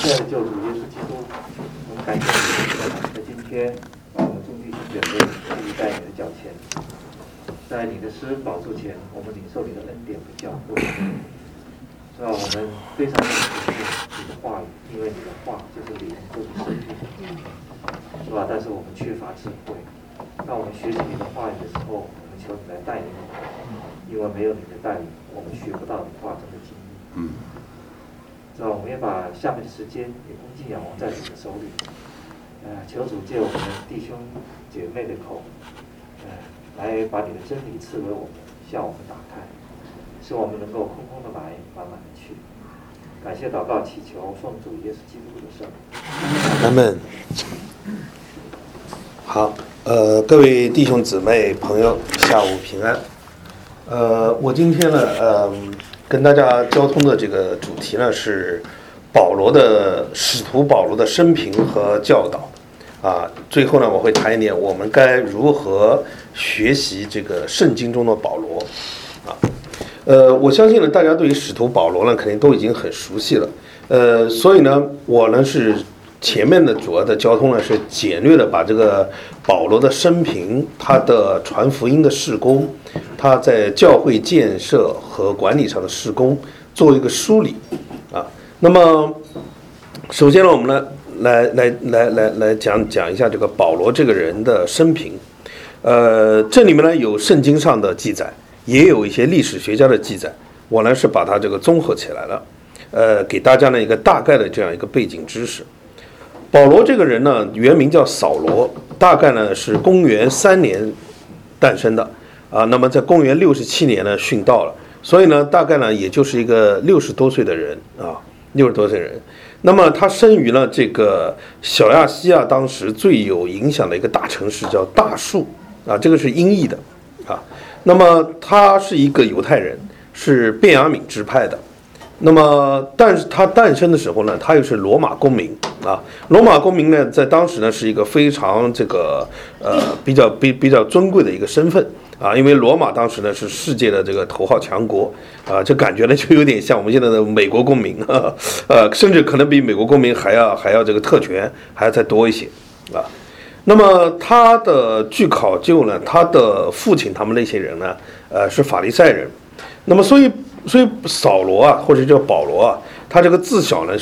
亲爱的救主耶稣基督，我们感谢你，在今天把我们众弟兄姐妹立在你的脚前，在你的施恩宝座前，我们领受你的恩典和教诲。是吧？我们非常的感谢你的话语，因为你的话就是灵，就是生命，是吧？但是我们缺乏智慧。当我们学习你的话语的时候，我们求你来带领我们，因为没有你的带领，我们学不到你话中的经历。是吧？我们也把下面的时间也恭敬仰望在你的手里。求主借我们弟兄姐妹的口，来把你的真理赐给我们，向我们打开。使我们能够空空的来，满满的去。感谢祷告祈求，奉主耶稣基督的圣名。 阿们。好，各位弟兄姊妹朋友，下午平安。我今天呢，跟大家交通的这个主题呢是使徒保罗的生平和教导。最后呢，我会谈一点我们该如何学习这个圣经中的保罗。我相信呢，大家对于使徒保罗呢，肯定都已经很熟悉了。所以呢，我呢是前面的主要的交通呢是简略的把这个保罗的生平、他的传福音的事工、他在教会建设和管理上的事工做一个梳理那么，首先呢，我们呢来讲一下这个保罗这个人的生平。这里面呢有圣经上的记载。也有一些历史学家的记载，我呢是把它这个综合起来了，给大家呢一个大概的这样一个背景知识。保罗这个人呢，原名叫扫罗，大概呢是公元3年诞生的那么在公元67年呢殉道了，所以呢大概呢也就是一个60多岁的人60多岁人。那么他生于了这个小亚细亚当时最有影响的一个大城市叫大树这个是音译的那么他是一个犹太人，是便雅悯支派的。那么，但是他诞生的时候呢，他又是罗马公民罗马公民呢，在当时呢是一个非常这个比较尊贵的一个身份因为罗马当时呢是世界的这个头号强国这感觉呢就有点像我们现在的美国公民甚至可能比美国公民还要这个特权还要再多一些那么他的据考究呢，他的父亲他们那些人呢，是法利赛人。那么所以扫罗或者叫保罗他这个自小呢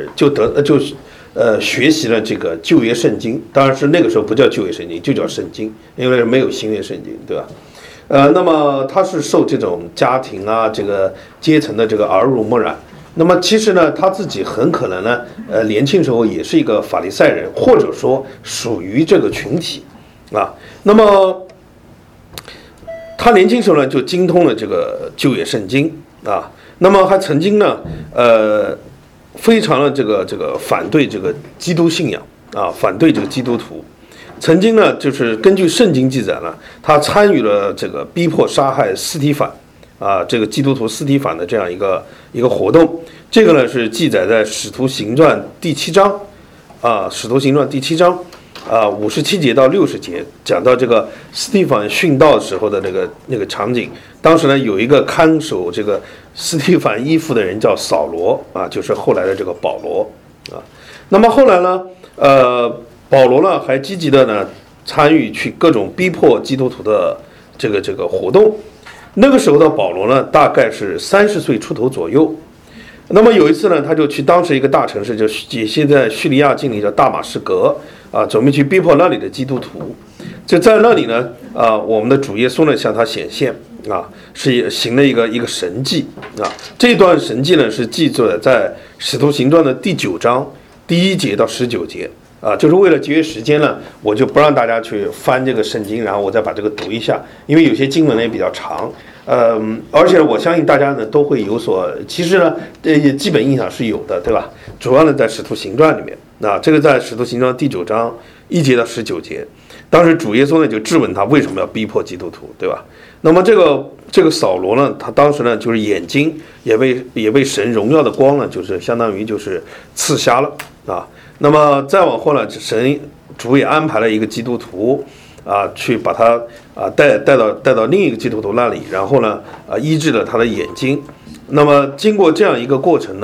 学习了这个旧约圣经，当然是那个时候不叫旧约圣经，就叫圣经，因为没有新约圣经，对吧？那么他是受这种家庭这个阶层的这个耳濡目染。那么其实呢，他自己很可能呢，年轻时候也是一个法利赛人，或者说属于这个群体那么他年轻时候呢，就精通了这个旧约圣经那么还曾经呢，非常的这个反对这个基督信仰反对这个基督徒。曾经呢，就是根据圣经记载呢，他参与了这个逼迫杀害司提反。这个基督徒司提反的这样一个活动，这个呢是记载在《使徒行传》第7章，《使徒行传》第7章，57节到60节，讲到这个司提反殉道时候的那个场景。当时呢，有一个看守这个司提反衣服的人叫扫罗就是后来的这个保罗那么后来呢，保罗呢还积极的呢参与去各种逼迫基督徒的这个活动。那个时候的保罗呢，大概是30岁出头左右。那么有一次呢，他就去当时一个大城市，就现在叙利亚境里叫大马士革准备去逼迫那里的基督徒。就在那里呢，我们的主耶稣呢向他显现是行了一个神迹这段神迹呢是记载在使徒行传的第9章第1节到19节就是为了节约时间呢，我就不让大家去翻这个圣经，然后我再把这个读一下，因为有些经文呢也比较长，而且我相信大家呢都会有所，其实呢基本印象是有的，对吧？主要呢在使徒行传里面，这个在使徒行传第9章1节到19节，当时主耶稣呢就质问他为什么要逼迫基督徒，对吧？那么这个扫罗呢，他当时呢就是眼睛也被神荣耀的光呢，就是相当于就是刺瞎了那么再往后呢，神主也安排了一个基督徒去把他带到另一个基督徒那里，然后呢医治了他的眼睛。那么经过这样一个过程呢，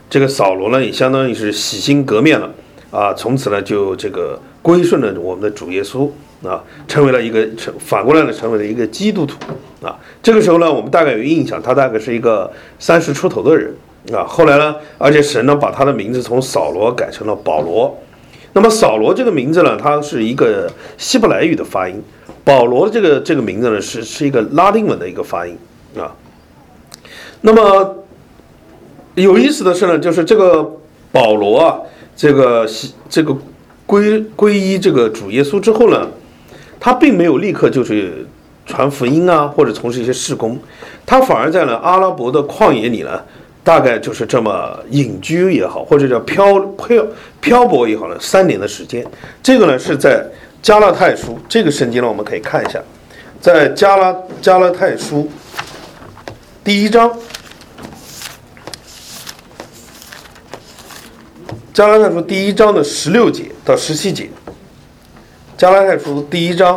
这个扫罗呢也相当于是洗心革面了啊，从此呢就这个归顺了我们的主耶稣啊，成为了一个反过来呢成为了一个基督徒啊。这个时候呢，我们大概有印象，他大概是一个30出头的人啊。后来呢，而且神呢把他的名字从扫罗改成了保罗。那么扫罗这个名字呢，它是一个希伯来语的发音，保罗的这个名字呢是一个拉丁文的一个发音啊。那么有意思的是呢，就是这个保罗啊，这个皈依这个主耶稣之后呢，他并没有立刻就是传福音啊，或者从事一些事工，他反而在呢阿拉伯的旷野里呢，大概就是这么隐居也好，或者叫漂泊也好呢，3年的时间。这个呢是在加拉太书这个圣经呢，我们可以看一下，在加拉太书第1章。加拉太书第1章的16节到17节，加拉太书第1章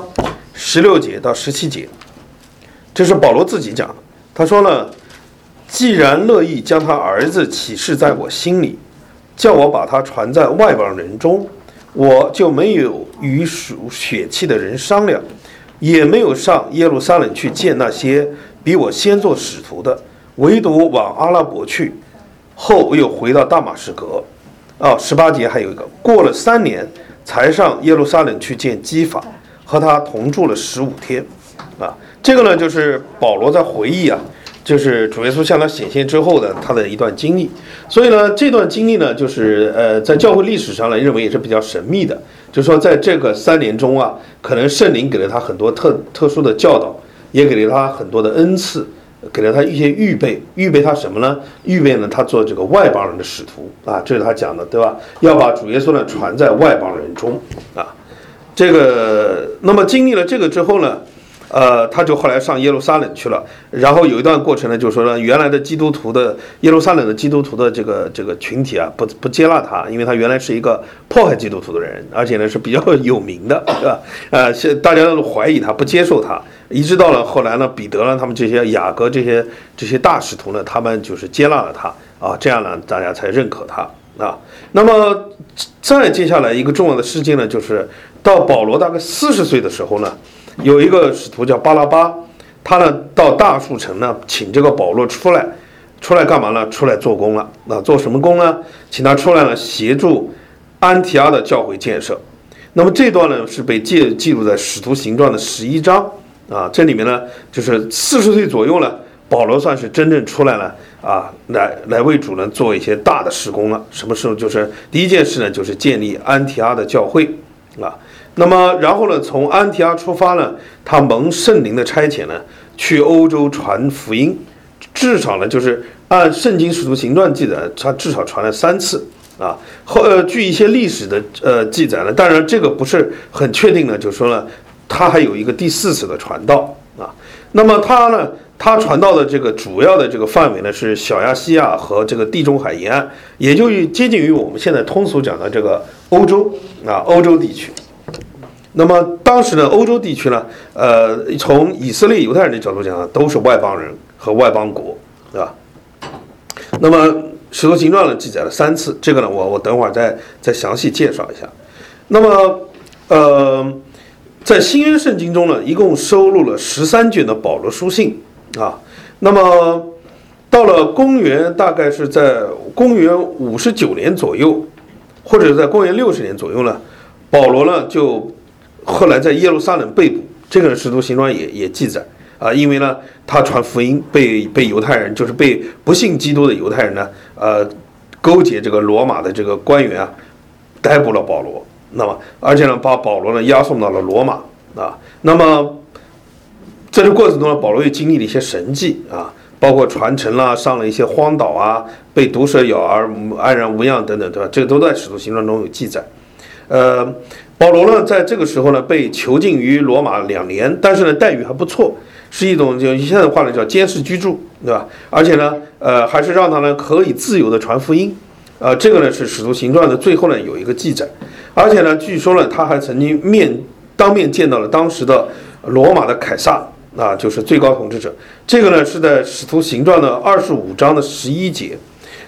16节到17节，这是保罗自己讲的。他说呢，既然乐意将他儿子启示在我心里，叫我把他传在外邦人中，我就没有与属血气的人商量，也没有上耶路撒冷去见那些比我先做使徒的，唯独往阿拉伯去，后又回到大马士革。18节还有一个，过了3年，才上耶路撒冷去见基法，和他同住了15天。这个呢，就是保罗在回忆啊，就是主耶稣向他显现之后的他的一段经历。所以呢，这段经历呢，就是在教会历史上来认为也是比较神秘的。就是说，在这个3年中啊，可能圣灵给了他很多特殊的教导，也给了他很多的恩赐。给了他一些预备他什么呢？预备呢，他做这个外邦人的使徒啊，这是他讲的，对吧？要把主耶稣呢传在外邦人中啊。这个，那么经历了这个之后呢，他就后来上耶路撒冷去了。然后有一段过程呢，就是说呢，原来的基督徒的耶路撒冷的基督徒的这个群体啊，不接纳他，因为他原来是一个迫害基督徒的人，而且呢是比较有名的，对吧？大家都怀疑他，不接受他。一直到了后来呢，彼得呢，他们这些雅各这些大使徒呢，他们就是接纳了他啊，这样呢，大家才认可他啊。那么再接下来一个重要的事件呢，就是到保罗大概40岁的时候呢，有一个使徒叫巴拉巴，他呢到大树城呢，请这个保罗出来干嘛呢？出来做工了。做什么工呢？请他出来呢，协助安提阿的教会建设。那么这段呢是被记录在《使徒行传》的11章。这里面呢，就是40岁左右呢，保罗算是真正出来了啊，来为主呢做一些大的事工了。什么时候？就是第一件事呢，就是建立安提阿的教会啊。那么然后呢，从安提阿出发呢，他蒙圣灵的差遣呢，去欧洲传福音，至少呢就是按圣经使徒行传记载，他至少传了3次啊。据一些历史的记载呢，当然这个不是很确定的，就是说呢。他还有一个第4次的传道啊，那么他传道的这个主要的这个范围呢是小亚细亚和这个地中海沿岸，也就接近于我们现在通俗讲的这个欧洲地区。那么当时呢，欧洲地区呢，从以色列犹太人的角度讲呢，都是外邦人和外邦国，对吧？那么《使徒行传》呢记载了3次，这个呢我等会儿再详细介绍一下。那么在新约圣经中呢，一共收录了13卷的保罗书信啊。那么到了公元大概是在公元59年左右，或者在公元60年左右呢，保罗呢就后来在耶路撒冷被捕。这个使徒行传也记载啊，因为呢他传福音被犹太人，就是被不信基督的犹太人呢，勾结这个罗马的这个官员啊，逮捕了保罗。那么，而且呢，把保罗呢押送到了罗马啊。那么，在这过程中呢，保罗也经历了一些神迹啊，包括传承啦，上了一些荒岛啊，被毒蛇咬而安然无恙等等，对吧？这个都在《使徒行传》中有记载。保罗呢，在这个时候呢，被囚禁于罗马2年，但是呢，待遇还不错，是一种就现在的话呢叫监视居住，对吧？而且呢，还是让他呢可以自由的传福音。这个呢是《使徒行传》的最后呢有一个记载。而且呢，据说呢，他还曾经当面见到了当时的罗马的凯撒就是最高统治者。这个呢是在《使徒行传》的25章的11节。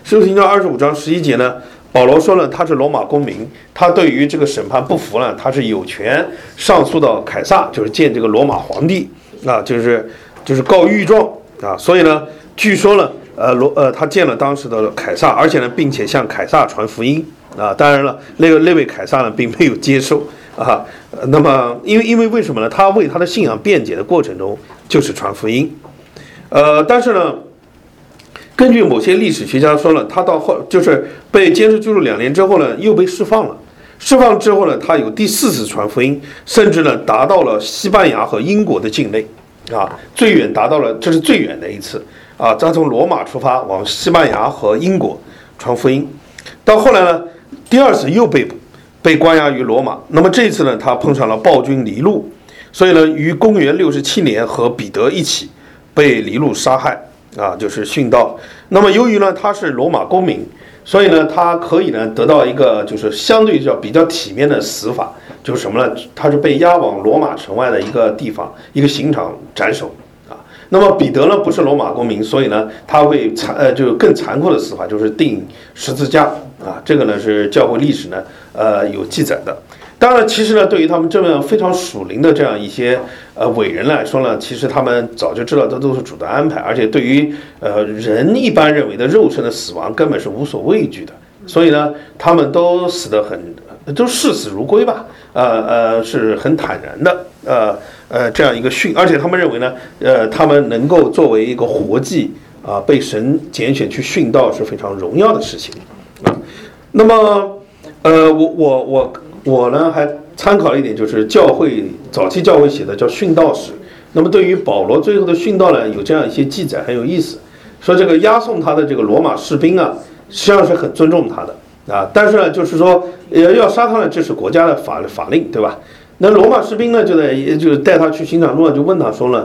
使徒行传25章11节呢，保罗说了，他是罗马公民，他对于这个审判不服呢，他是有权上诉到凯撒，就是见这个罗马皇帝啊，就是告御状啊。所以呢，据说呢，他见了当时的凯撒，而且呢，并且向凯撒传福音啊。当然了，那位凯撒呢，并没有接受啊。那么，因为为什么呢？他为他的信仰辩解的过程中，就是传福音。但是呢，根据某些历史学家说了，他到后就是被监视居住2年之后呢，又被释放了。释放之后呢，他有第4次传福音，甚至呢达到了西班牙和英国的境内啊，最远达到了，这是最远的一次啊。他从罗马出发往西班牙和英国传福音，到后来呢，第2次又被捕，被关押于罗马。那么这一次呢，他碰上了暴君尼禄，所以呢，于公元67年和彼得一起被尼禄杀害啊，就是殉道。那么由于呢他是罗马公民，所以呢他可以呢得到一个就是相对比较体面的死法，就是什么呢？他是被押往罗马城外的一个地方，一个刑场斩首啊。那么彼得呢不是罗马公民，所以呢他会就更残酷的死法，就是钉十字架啊。这个呢是教会历史呢有记载的。当然，其实呢，对于他们这样非常属灵的这样一些伟人来说呢，其实他们早就知道这都是主的安排，而且对于人一般认为的肉身的死亡根本是无所畏惧的，所以呢，他们都死得都视死如归吧，是很坦然的，这样一个而且他们认为呢，他们能够作为一个活祭啊，被神拣选去殉道是非常荣耀的事情啊。那么，我呢还参考了一点，就是早期教会写的叫殉道史。那么对于保罗最后的殉道呢，有这样一些记载，很有意思。说这个押送他的这个罗马士兵啊，实际上是很尊重他的啊，但是呢，就是说要杀他呢，这是国家的法令，对吧？那罗马士兵呢，就带他去刑场中，就问他说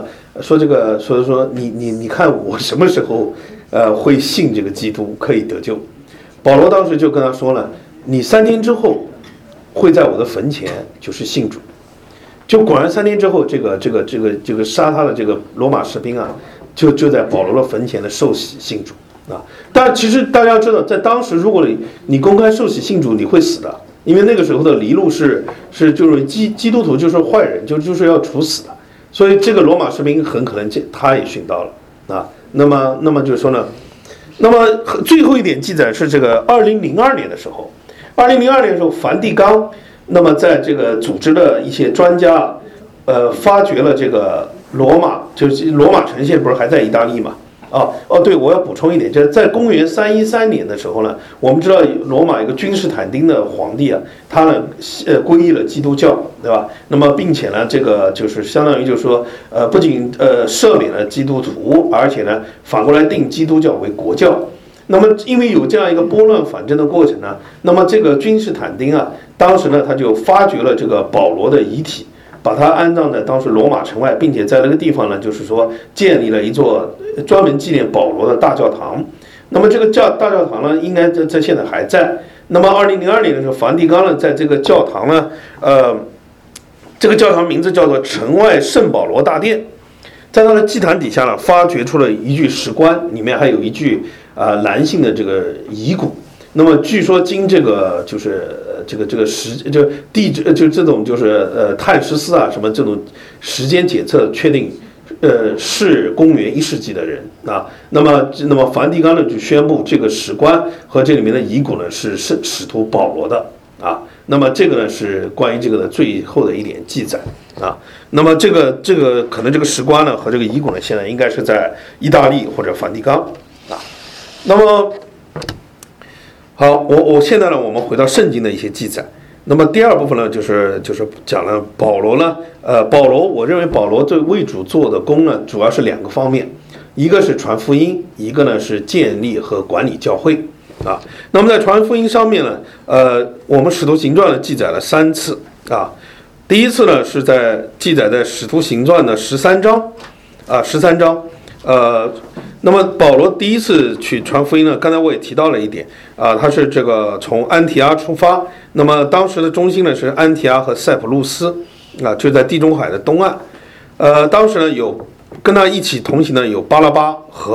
你看我什么时候会信这个基督可以得救？保罗当时就跟他说了，你3天之后会在我的坟前就是信主。就果然3天之后，这个杀他的这个罗马士兵啊，就在保罗的坟前的受洗信主啊。但其实大家知道，在当时，如果你公开受洗信主，你会死的，因为那个时候的尼禄是就是基督徒就是坏人，就是要处死的，所以这个罗马士兵很可能他也殉道了啊。那么就是说呢，那么最后一点记载是这个2002年的时候。2002年的时候，梵蒂冈那么在这个组织的一些专家，发掘了这个罗马城现在不是还在意大利嘛？对，我要补充一点，就是在公元313年的时候呢，我们知道罗马一个君士坦丁的皇帝啊，他呢皈依了基督教，对吧？那么并且呢，这个就是相当于就是说，不仅赦免了基督徒，而且呢反过来定基督教为国教。那么，因为有这样一个拨乱反正的过程呢，那么这个君士坦丁啊，当时呢他就发掘了这个保罗的遗体，把他安葬在当时罗马城外，并且在那个地方呢，就是说建立了一座专门纪念保罗的大教堂。那么这个大教堂呢，应该在现在还在。那么2002年的时候，梵蒂冈呢，在这个教堂呢，这个教堂名字叫做城外圣保罗大殿，在它的祭坛底下呢，发掘出了一具石棺，里面还有一具男性的这个遗骨。那么据说经这个就是这个地质就这种就是碳14啊什么这种时间检测确定，是公元1世纪的人啊。那么梵蒂冈呢就宣布这个石棺和这里面的遗骨呢是使徒保罗的啊。那么这个呢是关于这个的最后的一点记载啊。那么这个可能这个石棺呢和这个遗骨呢现在应该是在意大利或者梵蒂冈啊。那么好，我现在呢我们回到圣经的一些记载。那么第二部分呢就是讲了保罗呢，我认为保罗对为主做的工呢主要是2个方面，一个是传福音，一个呢是建立和管理教会啊。那么在传福音上面呢，我们使徒行传呢记载了3次啊。第一次呢是记载在使徒行传的13章啊，13章。那么保罗第一次去传福音呢，刚才我也提到了一点啊，他是这个从安提阿出发，那么当时的中心呢是安提阿和塞浦路斯啊，就在地中海的东岸。当时呢有跟他一起同行的有巴拉巴和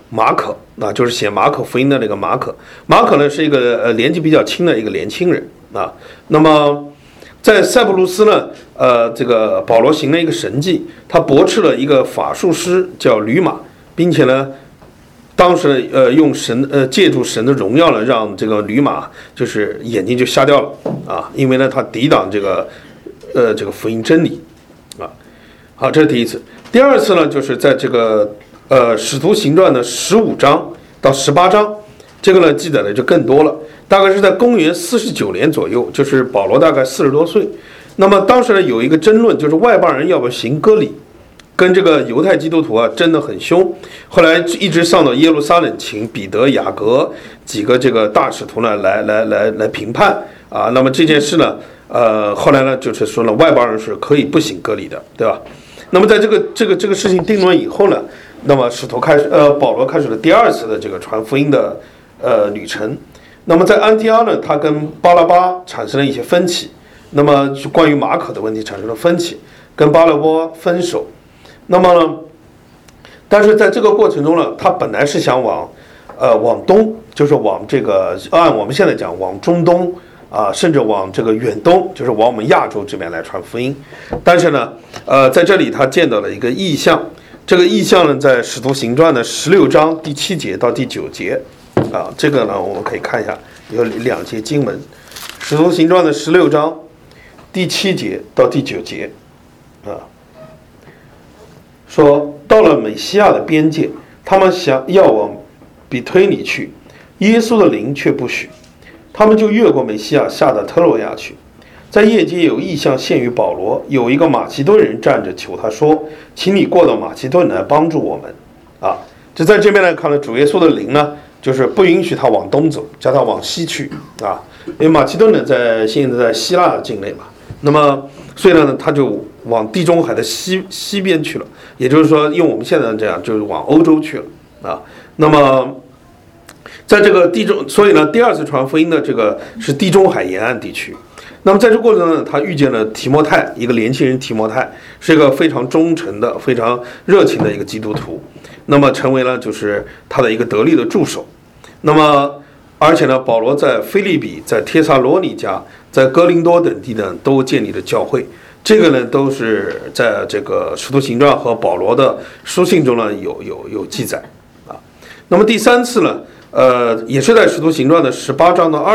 马可，就是写马可福音的那个马可。马可呢是一个年纪比较轻的一个年轻人啊。那么在塞浦路斯呢，这个保罗行了一个神迹，他驳斥了一个法术师叫吕马，并且呢，当时用借助神的荣耀呢，让这个吕马就是眼睛就瞎掉了啊，因为呢他抵挡这个福音真理啊。好，这是第一次。第二次呢，就是在这个使徒行传的15章到18章，这个呢记载的就更多了，大概是在公元49年左右，就是保罗大概40多岁。那么当时呢有一个争论，就是外邦人要不要行割礼，跟这个犹太基督徒啊争得很凶。后来一直上到耶路撒冷，请彼得、雅各几个这个大使徒呢来评判啊。那么这件事呢，后来呢就是说呢，外邦人是可以不行割礼的，对吧？那么在这个事情定论以后呢，那么保罗开始了第二次的这个传福音的旅程。那么在安提阿呢，他跟巴拉巴产生了一些分歧，那么就关于马可的问题产生了分歧，跟巴拉巴分手。那么呢，但是在这个过程中呢，他本来是想往东，就是往这个按我们现在讲往中东啊，甚至往这个远东，就是往我们亚洲这边来传福音。但是呢，在这里他见到了一个异象，这个异象呢，在使徒行传的16章第7节到第9节啊，这个呢我们可以看一下，有2节经文，使徒行传的16章第7节到第9节啊，说到了美西亚的边界，他们想要往比推尼去，耶稣的灵却不许。他们就越过美西亚，下到特洛亚去。在夜间有异象现于保罗，有一个马其顿人站着求他说：“请你过到马其顿来帮助我们。”啊，就在这边来看了，主耶稣的灵呢，就是不允许他往东走，叫他往西去啊。因为马其顿呢现在在希腊的境内嘛，那么所以呢，他就往地中海的西边去了，也就是说，用我们现在这样，就是往欧洲去了啊。那么在这个所以呢，第二次传福音的这个是地中海沿岸地区。那么在这过程中呢，他遇见了提摩太，一个年轻人提摩太，是一个非常忠诚的、非常热情的一个基督徒，那么成为了就是他的一个得力的助手。那么而且呢，保罗在腓立比、在帖撒罗尼迦、在哥林多等地呢，都建立了教会。这个呢，都是在这个使徒行传和保罗的书信中呢有记载啊。那么第三次呢？也是在《使徒行传》的18章到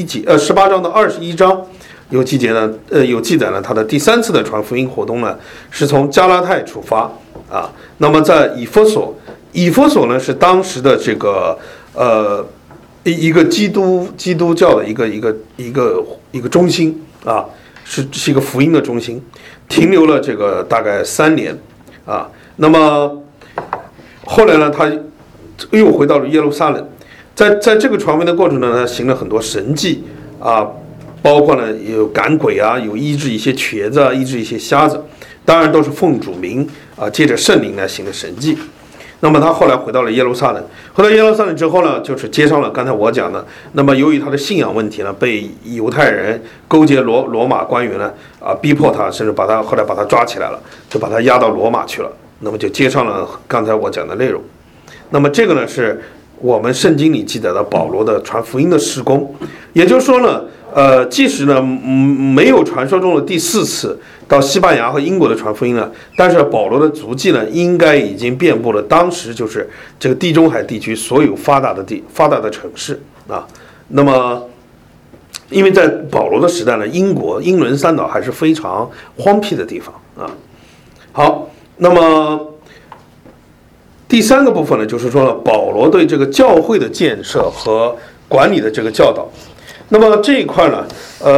21章有记载呢，他的第三次的传福音活动呢，是从加拉太出发啊。那么在以弗所呢是当时的这个一个基督教的一个中心啊，是一个福音的中心，停留了这个大概3年啊。那么后来呢，他又回到了耶路撒冷。在这个传福音的过程中呢，他行了很多神迹啊，包括呢有赶鬼啊，有医治一些瘸子啊，医治一些瞎子，当然都是奉主名啊，借着圣灵来行的神迹。那么他后来回到了耶路撒冷，回到耶路撒冷之后呢，就是接上了刚才我讲的。那么由于他的信仰问题呢，被犹太人勾结罗马官员呢逼迫他，甚至后来把他抓起来了，就把他押到罗马去了。那么就接上了刚才我讲的内容。那么这个呢是我们圣经里记载的保罗的传福音的事工，也就是说呢，即使呢没有传说中的第4次到西班牙和英国的传福音呢，但是保罗的足迹呢，应该已经遍布了当时就是这个地中海地区所有发达的城市啊。那么，因为在保罗的时代呢，英伦三岛还是非常荒僻的地方啊。好，那么第3个部分呢，就是说呢，保罗对这个教会的建设和管理的这个教导。那么这一块呢，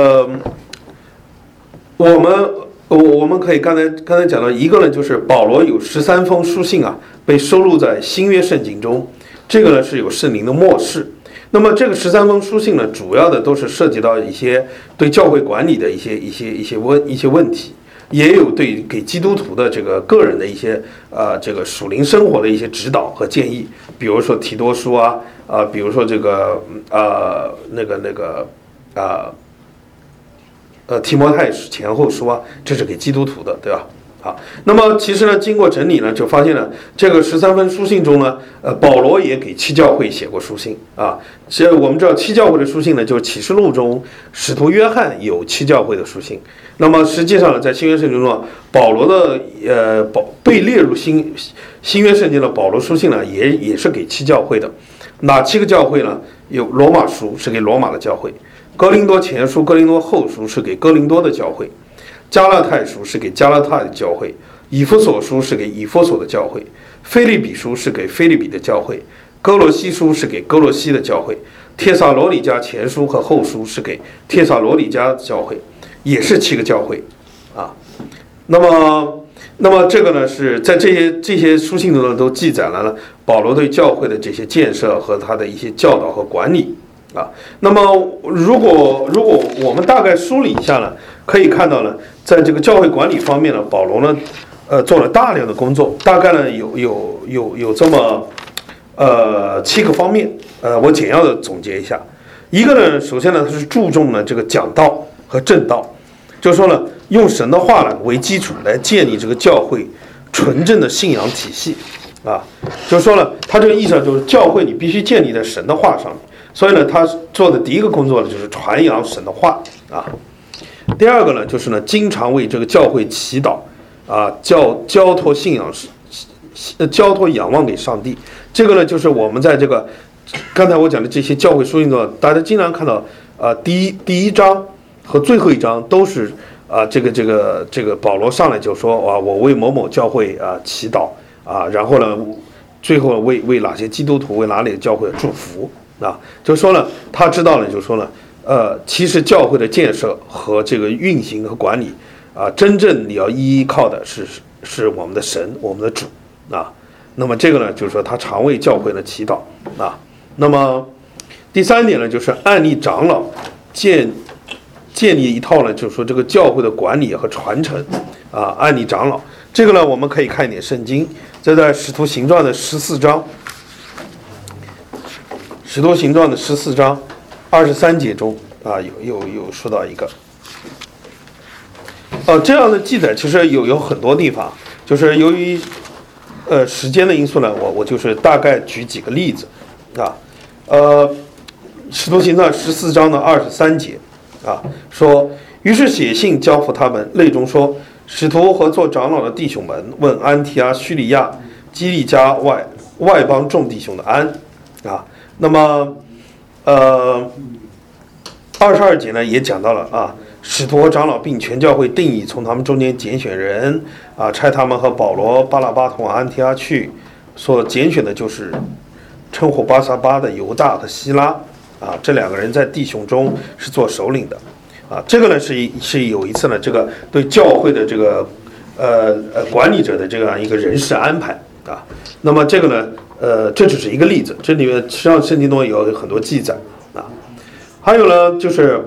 我们可以刚才讲到一个呢，就是保罗有13封书信啊，被收录在新约圣经中，这个呢是有圣灵的默示。那么这个13封书信呢，主要的都是涉及到一些对教会管理的一些问题。也有给基督徒的这个个人的一些这个属灵生活的一些指导和建议，比如说提多书啊，比如说这个提摩太前后书啊，这是给基督徒的，对吧？ 好，那么其实呢，经过整理呢，就发现了这个13封书信中呢，保罗也给7教会写过书信啊。我们知道7教会的书信呢，就是启示录中使徒约翰有7教会的书信。那么实际上呢，在新约圣经中，保罗的被列入新约圣经的保罗书信呢，也是给7教会的。哪7个教会呢？有罗马书是给罗马的教会，哥林多前书、哥林多后书是给哥林多的教会。加拉太书是给加拉太的教会，以弗所书是给以弗所的教会，腓立比书是给腓立比的教会，哥罗西书是给哥罗西的教会，帖撒罗尼迦前书和后书是给帖撒罗尼迦教会，也是7个教会啊。那么这个呢，是在这些书信中呢，都记载了保罗对教会的这些建设和他的一些教导和管理啊。那么如果我们大概梳理一下呢，可以看到呢，在这个教会管理方面呢，保罗呢，做了大量的工作，大概呢有这么7个方面，我简要的总结一下。一个呢，首先呢，他是注重呢这个讲道和正道，就是说呢，用神的话呢为基础来建立这个教会纯正的信仰体系啊。就是说呢，他这个意思就是教会你必须建立在神的话上面，所以呢，他做的第一个工作呢就是传扬神的话啊。第二个呢，就是呢，经常为这个教会祈祷啊，交托信仰，交托仰望给上帝。这个呢，就是我们在这个刚才我讲的这些教会书信中，大家经常看到第一章和最后一章都是这个保罗上来就说我为某某教会祈祷啊，然后呢，最后为哪些基督徒为哪里的教会祝福啊，就说呢，他知道了，就说呢。其实教会的建设和这个运行和管理真正你要依靠的是我们的神，我们的主啊。那么这个呢，就是说他常为教会的祈祷啊。那么第3点呢，就是按立长老，建立一套呢，就是说这个教会的管理和传承啊，按立长老。这个呢，我们可以看一点圣经，这在使徒行传的14章，使徒行传的14章。23节中有说到一个这样的记载，其实有很多地方，就是由于时间的因素呢，我就是大概举几个例子啊。使徒行传14章的23节说，于是写信交付他们，内中说，使徒和做长老的弟兄们问安提阿、叙利亚、基利家外邦众弟兄的安啊。那么22节呢也讲到了使徒和长老并全教会定义从他们中间拣选人差他们和保罗、巴拿巴同往安提阿去，所拣选的就是称呼巴撒巴的犹大和希拉这2个人在弟兄中是做首领的这个呢是有一次呢，这个对教会的这个管理者的这样一个人事安排那么这个呢这只是一个例子，这里面实际上圣经中有很多记载还有呢，就是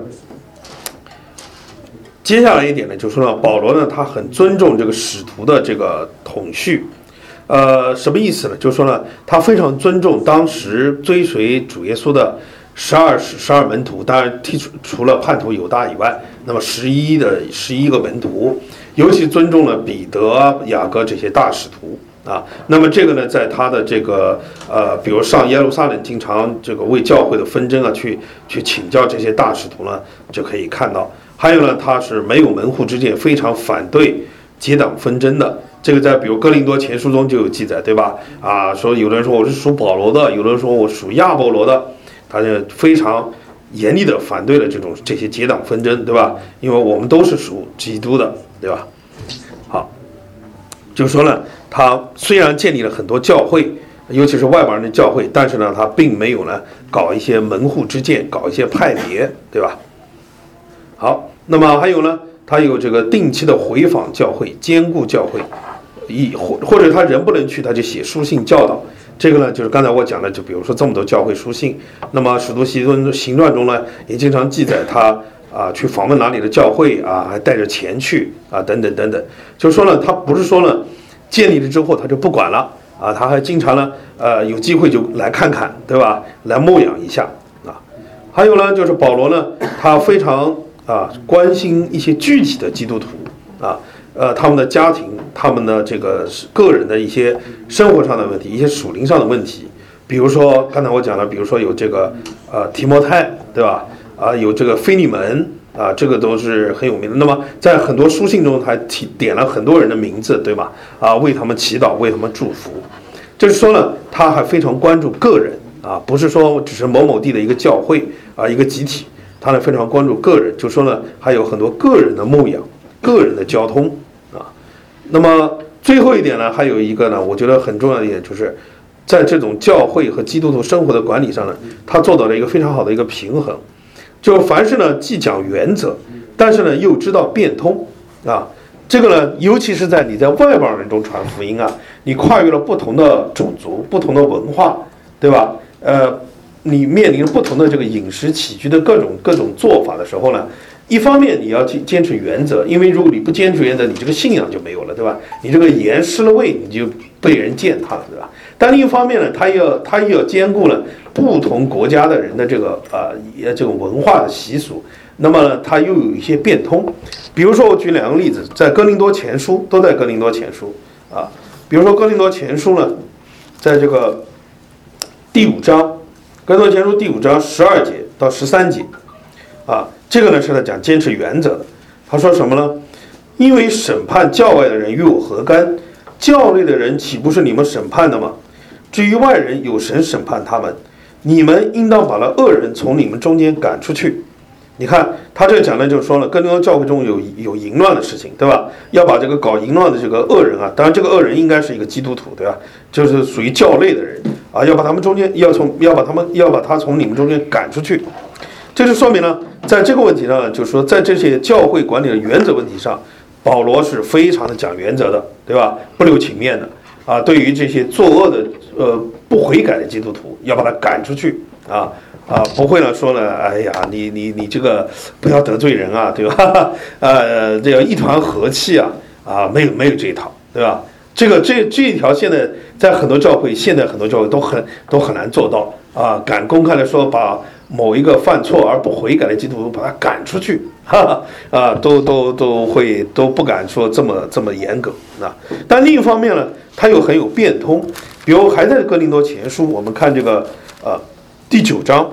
接下来一点呢，就是说呢，保罗呢他很尊重这个使徒的这个统序，什么意思呢？就是说呢，他非常尊重当时追随主耶稣的12门徒，当然除了叛徒犹大以外，那么11个门徒，尤其尊重了彼得、雅各这些大使徒。那么这个呢，在他的这个比如上耶路撒冷，经常这个为教会的纷争去请教这些大使徒呢，就可以看到。还有呢，他是没有门户之见，非常反对结党纷争的。这个在比如哥林多前书中就有记载，对吧？说有的人说我是属保罗的，有的人说我属亚波罗的，他就非常严厉的反对了这些结党纷争，对吧？因为我们都是属基督的，对吧？好，就说呢。他虽然建立了很多教会，尤其是外邦人的教会，但是呢，他并没有呢搞一些门户之见，搞一些派别，对吧？好，那么还有呢，他有这个定期的回访教会，兼顾教会，或者他人不能去，他就写书信教导。这个呢，就是刚才我讲的，就比如说这么多教会书信，那么使徒行传中呢，也经常记载他去访问哪里的教会还带着钱去等等等等。就是说呢，他不是说呢。建立了之后他就不管了他还经常呢有机会就来看看，对吧？来牧养一下还有呢，就是保罗呢，他非常关心一些具体的基督徒他们的家庭，他们的这个个人的一些生活上的问题，一些属灵上的问题。比如说刚才我讲了，比如说有这个提摩太，对吧？有这个腓利门啊，这个都是很有名的。那么在很多书信中还点了很多人的名字，对吧？为他们祈祷，为他们祝福。就是说呢，他还非常关注个人啊，不是说只是某某地的一个教会一个集体，他呢非常关注个人。就说呢，还有很多个人的牧养、个人的交通啊。那么最后一点呢，还有一个呢，我觉得很重要的一点就是。在这种教会和基督徒生活的管理上呢，他做到了一个非常好的一个平衡，就凡事呢既讲原则，但是呢又知道变通啊。这个呢，尤其是在你在外邦人中传福音啊，你跨越了不同的种族、不同的文化，对吧？你面临不同的这个饮食起居的各种做法的时候呢，一方面你要坚持原则，因为如果你不坚持原则，你这个信仰就没有了，对吧？你这个盐失了味，你就被人践踏了，对吧？但另一方面呢，他又要兼顾了不同国家的人的这个这种文化的习俗，那么呢，他又有一些变通。比如说我举两个例子，在哥林多前书，都在哥林多前书啊。比如说哥林多前书呢，在这个第5章，哥林多前书第5章12节到13节啊，这个呢是他讲坚持原则的。他说什么呢？因为审判教外的人与我何干？教内的人岂不是你们审判的吗？至于外人，有神审判他们，你们应当把那恶人从你们中间赶出去。你看他这讲的就是说了，哥林多教会中有淫乱的事情，对吧？要把这个搞淫乱的这个恶人啊，当然这个恶人应该是一个基督徒，对吧？就是属于教内的人啊，要把他们中间要把他从你们中间赶出去。这就说明了，在这个问题上，就是说在这些教会管理的原则问题上，保罗是非常的讲原则的，对吧？不留情面的啊，对于这些作恶的不悔改的基督徒，要把他赶出去不会了说了，哎呀，你这个不要得罪人啊，对吧？这个一团和气没有这一套，对吧？这一条现在在很多教会，现在很多教会都很难做到敢公开的说把某一个犯错而不悔改的基督徒把他赶出去，都不敢说这么严格但另一方面呢，他又很有变通，比如还在哥林多前书，我们看这个第9章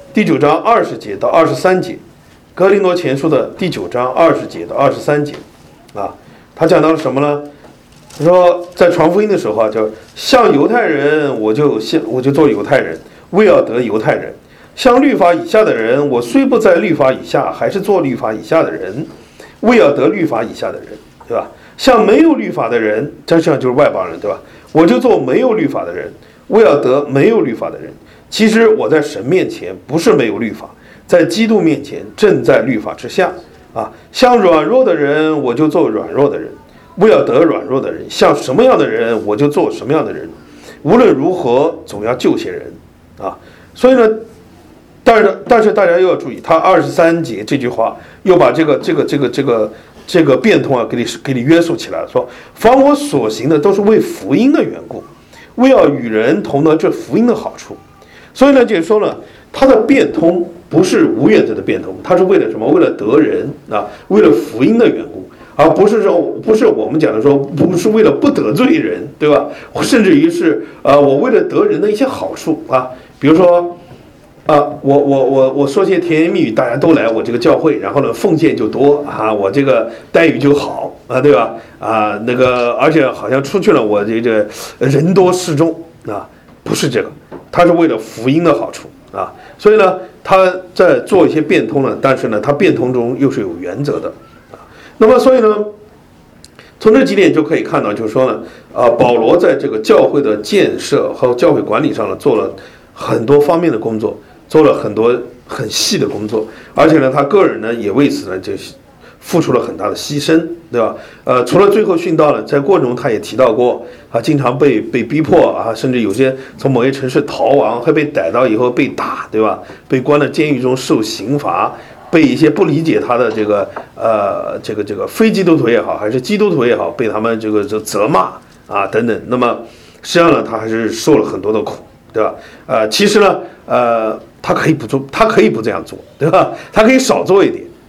20节到23节，哥林多前书的第9章20节到23节他讲到了什么呢？他说在传福音的时候叫像犹太人，我就做犹太人，为要得犹太人；像律法以下的人，我虽不在律法以下，还是做律法以下的人，为要得律法以下的人，对吧？像没有律法的人，这样就是外邦人，对吧？我就做没有律法的人，为要得没有律法的人。其实我在神面前不是没有律法，在基督面前正在律法之下像软弱的人，我就做软弱的人，为要得软弱的人；像什么样的人，我就做什么样的人。无论如何，总要救些人所以呢，但是大家又要注意，他23节这句话又把这个变通给你约束起来了，说凡我所行的都是为福音的缘故，为要与人同得这福音的好处。所以呢，就是说呢，他的变通不是无原则的变通，他是为了什么？为了得人为了福音的缘故，而不是我们讲的说不是为了不得罪人，对吧？甚至于是我为了得人的一些好处比如说我说些甜言蜜语，大家都来我这个教会，然后呢奉献就多我这个待遇就好对吧？那个而且好像出去了，我这个人多势众不是这个，他是为了福音的好处所以呢，他在做一些变通呢，但是呢，他变通中又是有原则的那么所以呢，从这几点就可以看到，就是说呢，保罗在这个教会的建设和教会管理上呢，做了很多方面的工作，做了很多很细的工作，而且呢，他个人呢也为此呢就付出了很大的牺牲，对吧？除了最后殉道呢，在过程中他也提到过经常被逼迫甚至有些从某些城市逃亡，还被逮到以后被打，对吧？被关在监狱中受刑罚，被一些不理解他的这个非基督徒也好，还是基督徒也好，被他们这个责骂等等。那么实际上呢，他还是受了很多的苦，对吧？其实呢，他可以不这样做，对吧？他可以少做一点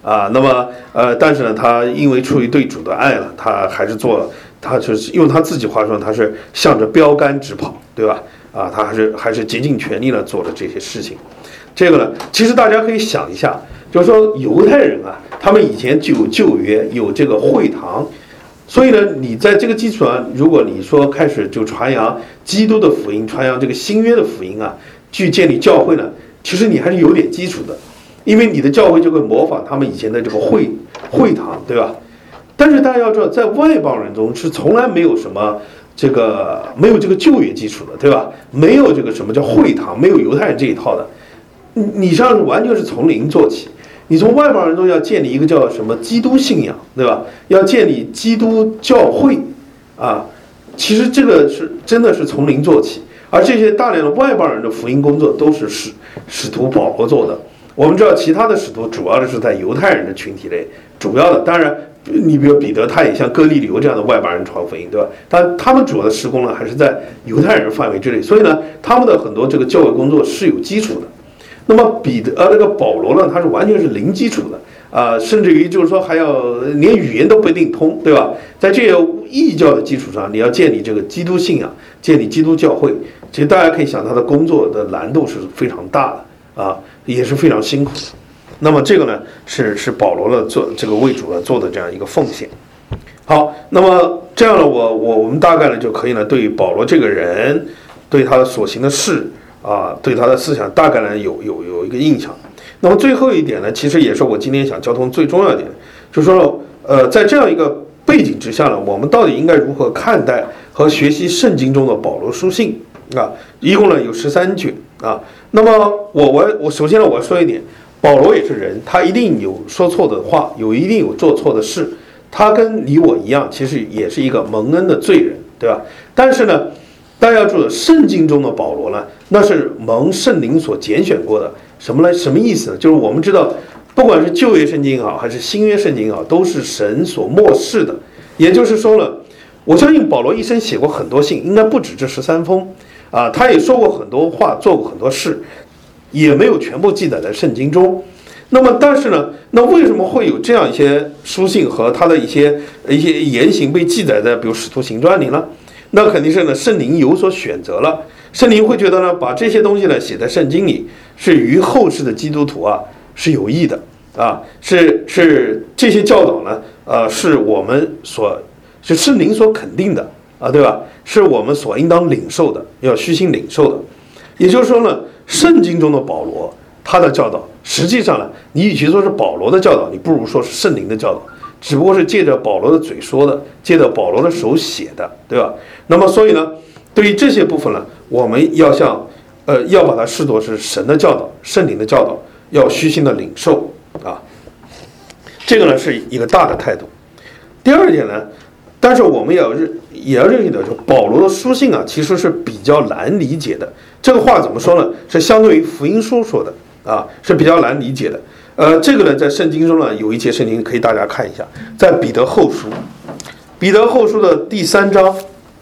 那么但是呢，他因为出于对主的爱了，他还是做了，他就是用他自己话说，他是向着标杆直跑，对吧？他还是竭尽全力的做了这些事情。这个呢，其实大家可以想一下，就是说犹太人他们以前就有旧约，有这个会堂，所以呢，你在这个基础上，如果你说开始就传扬基督的福音，传扬这个新约的福音去建立教会呢，其实你还是有点基础的。因为你的教会就会模仿他们以前的这个会堂，对吧？但是大家要知道，在外邦人中是从来没有什么没有这个旧约基础的，对吧？没有这个什么叫会堂，没有犹太人这一套的。你实际上完全是从零做起，你从外邦人中要建立一个叫什么基督信仰，对吧？要建立基督教会其实这个是真的是从零做起，而这些大量的外邦人的福音工作都是使徒保罗做的。我们知道其他的使徒主要的是在犹太人的群体内，主要的当然你比如彼得，他也像哥尼流这样的外邦人传福音，对吧？但他们主要的施工呢还是在犹太人范围之内，所以呢，他们的很多这个教会工作是有基础的。那么这个保罗呢，他是完全是零基础的甚至于就是说还要连语言都不一定通，对吧？在这些异教的基础上，你要建立这个基督信仰，建立基督教会，其实大家可以想他的工作的难度是非常大的也是非常辛苦的。那么这个呢是保罗的做这个为主做的这样一个奉献。好，那么这样呢，我们大概呢就可以呢对保罗这个人，对他的所行的事对他的思想大概呢有一个印象。那么最后一点呢，其实也是我今天想交通最重要的点，就是说在这样一个背景之下呢，我们到底应该如何看待和学习圣经中的保罗书信一共呢有13卷那么我首先呢我要说一点，保罗也是人，他一定有说错的话，一定有做错的事，他跟你我一样，其实也是一个蒙恩的罪人，对吧？但是呢，大家要注意，圣经中的保罗呢，那是蒙圣灵所拣选过的。什么意思呢？就是我们知道，不管是旧约圣经也好，还是新约圣经也好，都是神所默示的。也就是说呢，我相信保罗一生写过很多信，应该不止这13封他也说过很多话，做过很多事，也没有全部记载在圣经中。那么但是呢，那为什么会有这样一些书信和他的一些言行被记载在比如使徒行传里呢？那肯定是呢圣灵有所选择了，圣灵会觉得呢把这些东西呢写在圣经里是于后世的基督徒是有益的是这些教导呢是我们是圣灵所肯定的对吧？是我们所应当领受的，要虚心领受的。也就是说呢，圣经中的保罗他的教导，实际上呢，你与其说是保罗的教导，你不如说是圣灵的教导，只不过是借着保罗的嘴说的，借着保罗的手写的，对吧？那么所以呢，对于这些部分呢，我们要要把它视作是神的教导，圣灵的教导，要虚心的领受这个呢是一个大的态度。第二点呢，但是我们也要认识到，就保罗的书信其实是比较难理解的。这个话怎么说呢？是相对于福音书说的是比较难理解的。这个呢，在圣经中呢有一节圣经可以大家看一下，在彼得后书的第3章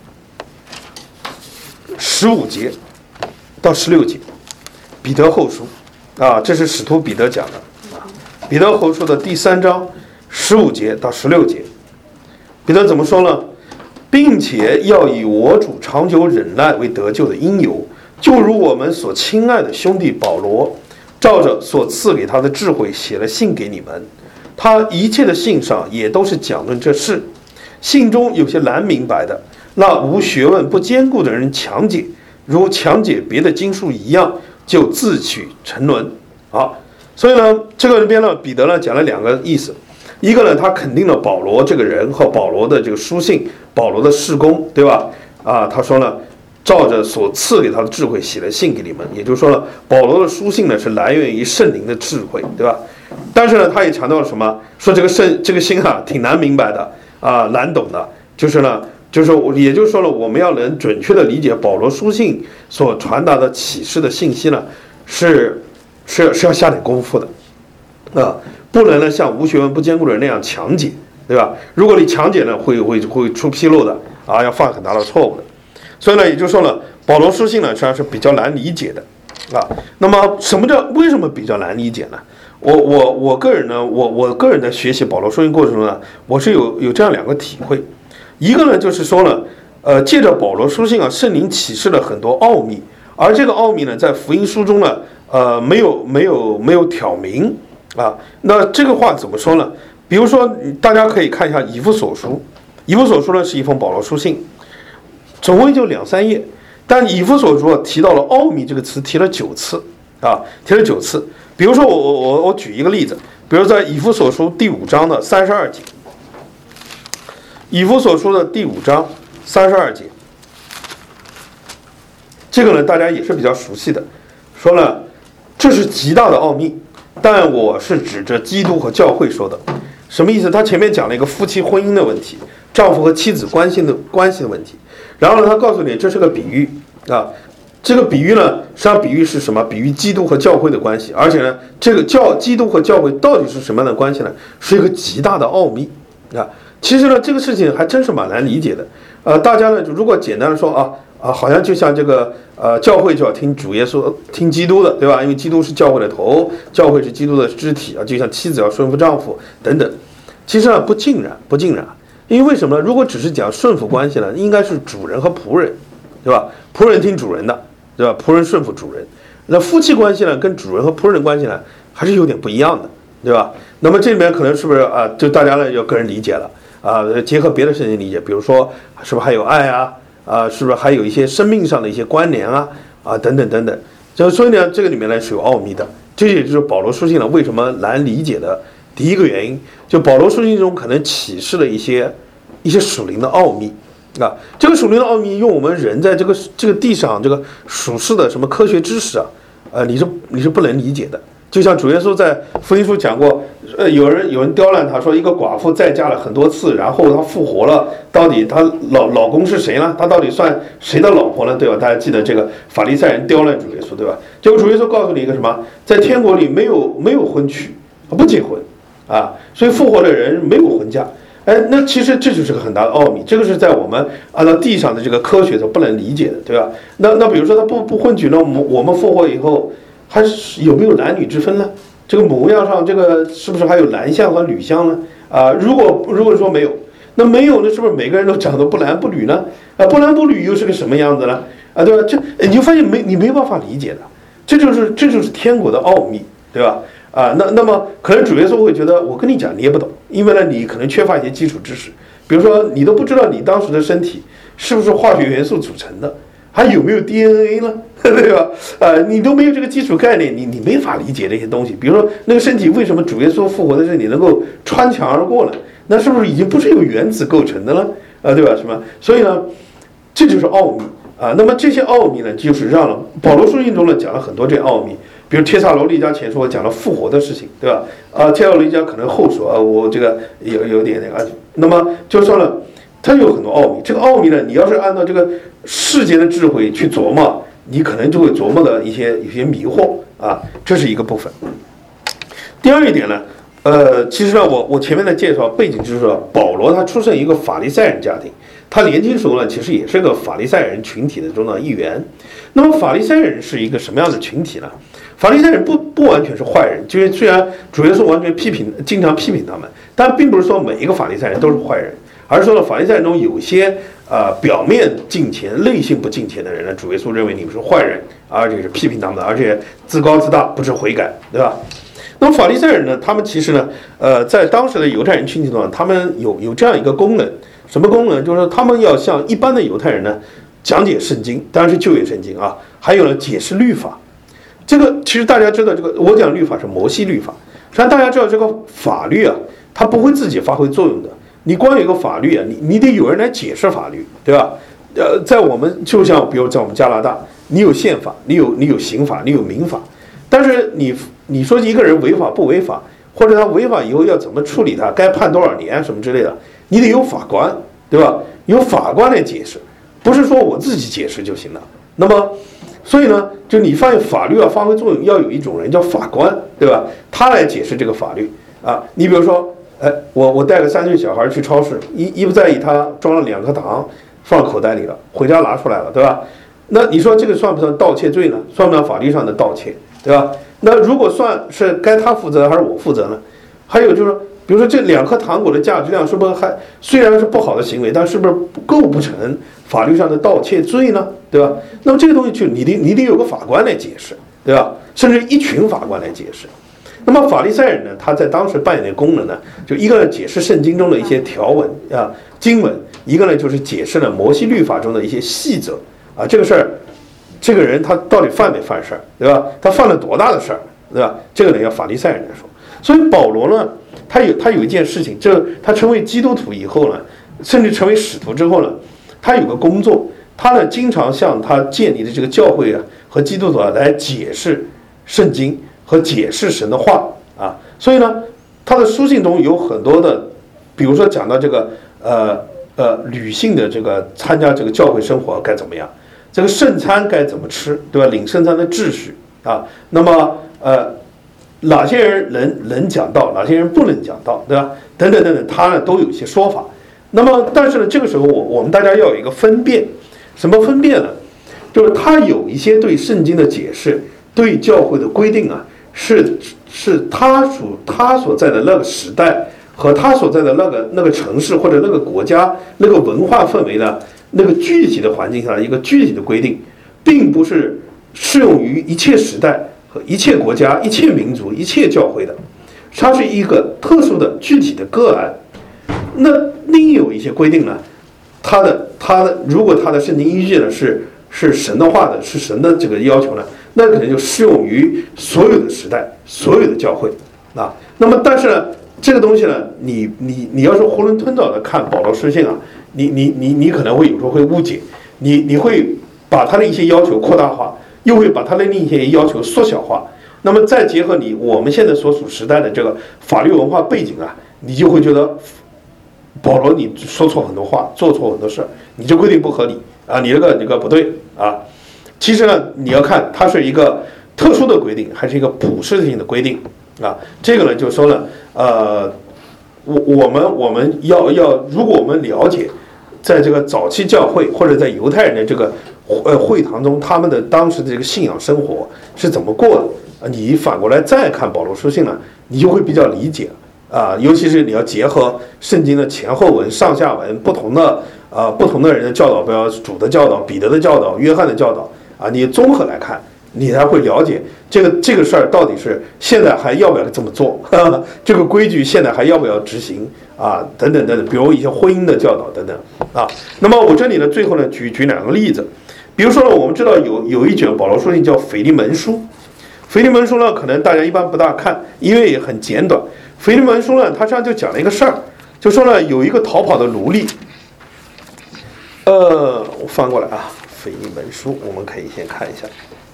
15节到16节，彼得后书这是使徒彼得讲的彼得后书的第3章15节到16节，彼得怎么说呢？并且要以我主长久忍耐为得救的因由，就如我们所亲爱的兄弟保罗照着所赐给他的智慧写了信给你们，他一切的信上也都是讲论这事。信中有些难明白的，那无学问不坚固的人强解，如强解别的经书一样，就自取沉沦所以呢，这个里边呢，彼得呢讲了2个意思。一个呢，他肯定了保罗这个人和保罗的这个书信，保罗的事工，对吧？他说呢，照着所赐给他的智慧写了信给你们，也就是说呢，保罗的书信呢是来源于圣灵的智慧，对吧？但是呢，他也强调了什么？说这个信挺难明白的难懂的，也就是说呢，我们要能准确的理解保罗书信所传达的启示的信息呢，是要下点功夫的不能呢像无学问不坚固的人那样强解，对吧？如果你强解呢，会出纰漏的要犯很大的错误的。所以呢，也就是说呢，保罗书信呢实际上是比较难理解的那么为什么比较难理解呢？ 我个人呢，我个人在学习保罗书信过程中呢，我是有这样两个体会。一个呢就是说呢，借着保罗书信啊，圣灵启示了很多奥秘，而这个奥秘呢，在福音书中呢，没有挑明啊。那这个话怎么说呢？比如说，大家可以看一下以弗所书，以弗所书呢是一封保罗书信，总共就2-3页，但以弗所书提到了奥秘这个词提了9次啊，提了9次。比如说我举一个例子，比如在以弗所书第5章的32节，以弗所书的第5章32节，这个呢大家也是比较熟悉的，说了这是极大的奥秘，但我是指着基督和教会说的。什么意思？他前面讲了一个夫妻婚姻的问题，丈夫和妻子关系的问题，然后呢他告诉你这是个比喻啊。这个比喻呢，实际上比喻是什么？比喻基督和教会的关系，而且呢，这个基督和教会到底是什么样的关系呢？是一个极大的奥秘啊。其实呢，这个事情还真是蛮难理解的。大家呢，如果简单的说好像就像这个教会就要听主耶稣、听基督的，对吧？因为基督是教会的头，教会是基督的肢体啊，就像妻子要顺服丈夫等等。其实呢，不尽然，因为为什么呢？如果只是讲顺服关系呢，应该是主人和仆人，对吧？仆人听主人的。对吧？仆人顺服主人，那夫妻关系呢，跟主人和仆人的关系呢，还是有点不一样的，对吧？那么这里面可能是不是就大家呢要个人理解了结合别的事情理解，比如说是不是还有爱是不是还有一些生命上的一些关联等等，所以呢，这个里面呢是有奥秘的。这也就是保罗书信呢为什么难理解的第一个原因，就保罗书信中可能启示了一些属灵的奥秘。这个属灵的奥秘，用我们人在这个地上这个属世的什么科学知识你是不能理解的。就像主耶稣在福音书讲过，有人刁难他说，一个寡妇再嫁了很多次，然后她复活了，到底她老公是谁呢？她到底算谁的老婆呢？对吧？大家记得这个法利赛人刁难主耶稣，对吧？结果主耶稣告诉你一个什么？在天国里没有婚娶，不结婚所以复活的人没有婚嫁。那其实这就是个很大的奥秘，这个是在我们按照地上的这个科学所不能理解的，对吧？那比如说他不婚娶呢，我们复活以后还是有没有男女之分呢？这个模样上，这个是不是还有男相和女相呢？如果说没有，那没有呢，是不是每个人都长得不男不女呢？不男不女又是个什么样子呢？对吧？你就发现你没办法理解的，这就是天国的奥秘，对吧？那么可能主耶稣会觉得我跟你讲你也不懂，因为呢你可能缺乏一些基础知识，比如说你都不知道你当时的身体是不是化学元素组成的，还有没有 DNA 呢？对吧？你都没有这个基础概念，你没法理解这些东西。比如说那个身体为什么主耶稣复活的身体能够穿墙而过呢？那是不是已经不是由原子构成的了？对吧？什么？所以呢，这就是奥秘那么这些奥秘呢，就是让保罗书信中呢讲了很多这奥秘。比如帖撒罗尼迦前书讲了复活的事情，对吧？帖撒罗尼迦可能后说我这个有点那个，那么就说了，它有很多奥秘。这个奥秘呢，你要是按照这个世间的智慧去琢磨，你可能就会琢磨的有些迷惑这是一个部分。第二一点呢，其实呢，我前面的介绍背景就是说，保罗他出生一个法利赛人家庭，他年轻时候呢，其实也是个法利赛人群体的中的一员。那么法利赛人是一个什么样的群体呢？法利赛人不完全是坏人，就是虽然主耶稣完全经常批评他们，但并不是说每一个法利赛人都是坏人，而是说呢，法利赛人中有些表面敬虔、内心不敬虔的人呢，主耶稣认为你们是坏人，而且是批评他们，而且自高自大，不知悔改，对吧？那么法利赛人呢，他们其实呢，在当时的犹太人群体中，他们有这样一个功能，什么功能？就是说他们要向一般的犹太人呢讲解圣经，当然是旧约圣经还有呢解释律法。这个其实大家知道，这个我讲律法是摩西律法，实际上大家知道这个法律它不会自己发挥作用的。你光有一个法律你得有人来解释法律，对吧？在我们就像比如在我们加拿大，你有宪法，你有刑法，你有民法，但是你说一个人违法不违法，或者他违法以后要怎么处理他，该判多少年什么之类的，你得有法官，对吧？有法官来解释，不是说我自己解释就行了。那么所以呢，就你发现法律要发挥作用，要有一种人叫法官，对吧？他来解释这个法律你比如说，我带个3岁小孩去超市，一不在意他装了2颗糖放口袋里了，回家拿出来了，对吧？那你说这个算不算盗窃罪呢？算不算法律上的盗窃，对吧？ 那如果算是该他负责还是我负责呢？还有就是说，比如说这2颗糖果的价值量是不是还虽然是不好的行为，但是不是构不成法律上的盗窃罪呢？对吧？那么这个东西就你得有个法官来解释，对吧？甚至一群法官来解释。那么法利赛人呢，他在当时扮演的功能呢，就一个呢解释圣经中的一些条文啊经文，一个呢就是解释了摩西律法中的一些细则啊，这个事儿，这个人他到底犯没犯事儿，对吧？他犯了多大的事儿，对吧？这个呢要法利赛人来说。所以保罗呢，他有一件事情，这他成为基督徒以后呢，甚至成为使徒之后呢，他有个工作，他呢经常向他建立的这个教会啊和基督徒啊来解释圣经和解释神的话啊。所以呢，他的书信中有很多的，比如说讲到这个女性的这个参加这个教会生活该怎么样，这个圣餐该怎么吃，对吧？领圣餐的秩序啊，那么哪些人能讲道，哪些人不能讲道，对吧？等等等等，他呢都有一些说法。那么，但是呢，这个时候我们大家要有一个分辨，什么分辨呢？就是他有一些对圣经的解释，对教会的规定啊，是他所在的那个时代和他所在的那个城市或者那个国家那个文化氛围的那个具体的环境下的一个具体的规定，并不是适用于一切时代和一切国家、一切民族、一切教会的，它是一个特殊的具体的个案。那另有一些规定呢，如果它的圣经依据呢是神的话的，是神的这个要求呢，那可能就适用于所有的时代、所有的教会啊。那么但是呢，这个东西呢，你要是囫囵吞枣的看保罗书信啊，你可能会有时候会误解，你会把他的一些要求扩大化，又会把他的另一些要求缩小化。那么再结合我们现在所处时代的这个法律文化背景啊，你就会觉得保罗你说错很多话，做错很多事，你这规定不合理啊，你这个不对啊。其实呢，你要看它是一个特殊的规定还是一个普世性的规定啊。这个呢，就是说呢，我们要如果我们了解，在这个早期教会或者在犹太人的这个会堂中，他们的当时的这个信仰生活是怎么过的，你反过来再看保罗书信呢，你就会比较理解啊。尤其是你要结合圣经的前后文、上下文，不同的人的教导，比如主的教导、彼得的教导、约翰的教导啊，你综合来看，你才会了解这个事儿到底是现在还要不要这么做，这个规矩现在还要不要执行啊，等等等等，比如一些婚姻的教导等等啊。那么我这里呢，最后呢举2个例子，比如说呢，我们知道有一卷保罗书信叫腓利门书，腓利门书呢可能大家一般不大看，因为也很简短。腓利门书呢，它实际上就讲了一个事儿，就说呢有一个逃跑的奴隶，我翻过来啊，腓利门书我们可以先看一下。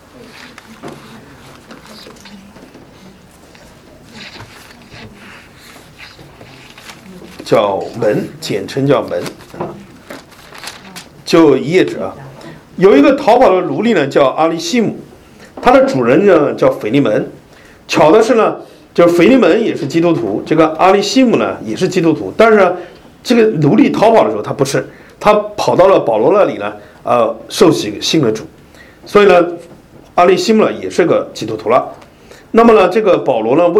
叫门，简称叫门啊，就一页纸啊。有一个逃跑的奴隶呢，叫阿里西姆，他的主人呢叫腓利门。巧的是呢，就是腓利门也是基督徒，这个阿里西姆呢也是基督徒，但是呢，这个奴隶逃跑的时候他不是，他跑到了保罗那里呢，受洗信了主，所以呢，阿里西姆呢也是个基督徒了。那么呢，这个保罗呢，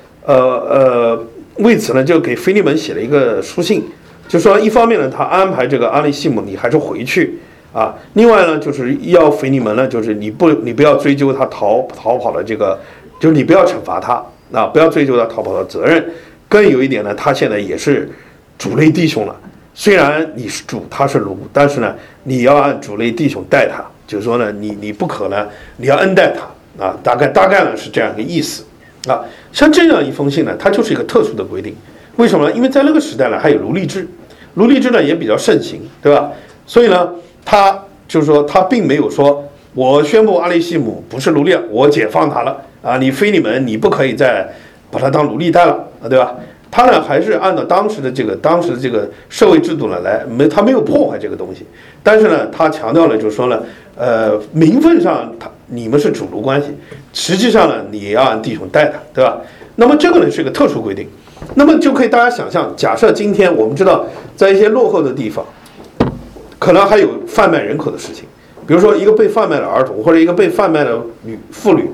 为此呢，就给腓利门写了一个书信，就说一方面呢，他安排这个阿里西姆你还是回去啊，另外呢，就是要腓利门呢，就是你不要追究他逃跑的这个，就是你不要惩罚他啊，不要追究他逃跑的责任。更有一点呢，他现在也是主类弟兄了，虽然你是主，他是奴，但是呢，你要按主类弟兄待他，就是说呢，你不可呢，你要恩待他啊，大概呢是这样一个意思。啊，像这样一封信呢，它就是一个特殊的规定。为什么呢？因为在那个时代呢，还有奴隶制，奴隶制呢也比较盛行，对吧？所以呢，他就是说，他并没有说，我宣布阿里西姆不是奴隶了，我解放他了啊，你腓利门你不可以再把他当奴隶待了啊，对吧？他呢还是按照当时的这个社会制度呢他没有破坏这个东西，但是呢，他强调了就是说呢，名分上你们是主奴关系，实际上呢，你也要按弟兄待他，对吧？那么这个呢是一个特殊规定，那么就可以大家想象，假设今天我们知道，在一些落后的地方，可能还有贩卖人口的事情，比如说一个被贩卖的儿童，或者一个被贩卖的妇女，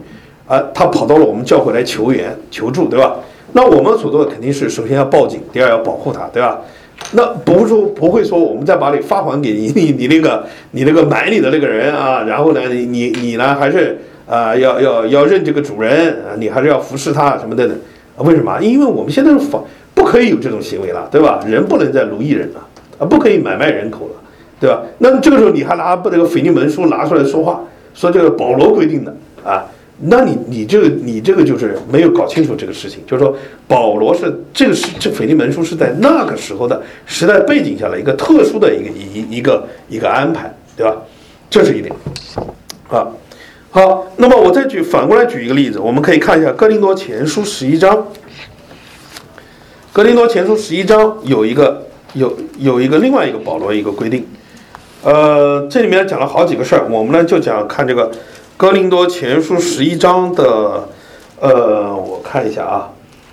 他跑到了我们教会来求援求助，对吧？那我们所做的肯定是首先要报警，第二要保护他，对吧？那不会说我们再把你发还给你那个买你的那个人啊，然后呢你呢还是要认这个主人，你还是要服侍他什么的呢？为什么？因为我们现在不可以有这种行为了，对吧？人不能再奴役人了，不可以买卖人口了，对吧？那这个时候你还拿这个腓利门书拿出来说话，说这个保罗规定的啊，那你这个就是没有搞清楚这个事情，就是说保罗是这腓利门书是在那个时候的时代背景下的一个特殊的一个安排，对吧？这是一点啊。好，那么我再反过来举一个例子，我们可以看一下哥林多前书11章。哥林多前书11章有一个另外一个保罗一个规定，这里面讲了好几个事儿，我们呢就看这个哥林多前书11章的，我看一下啊，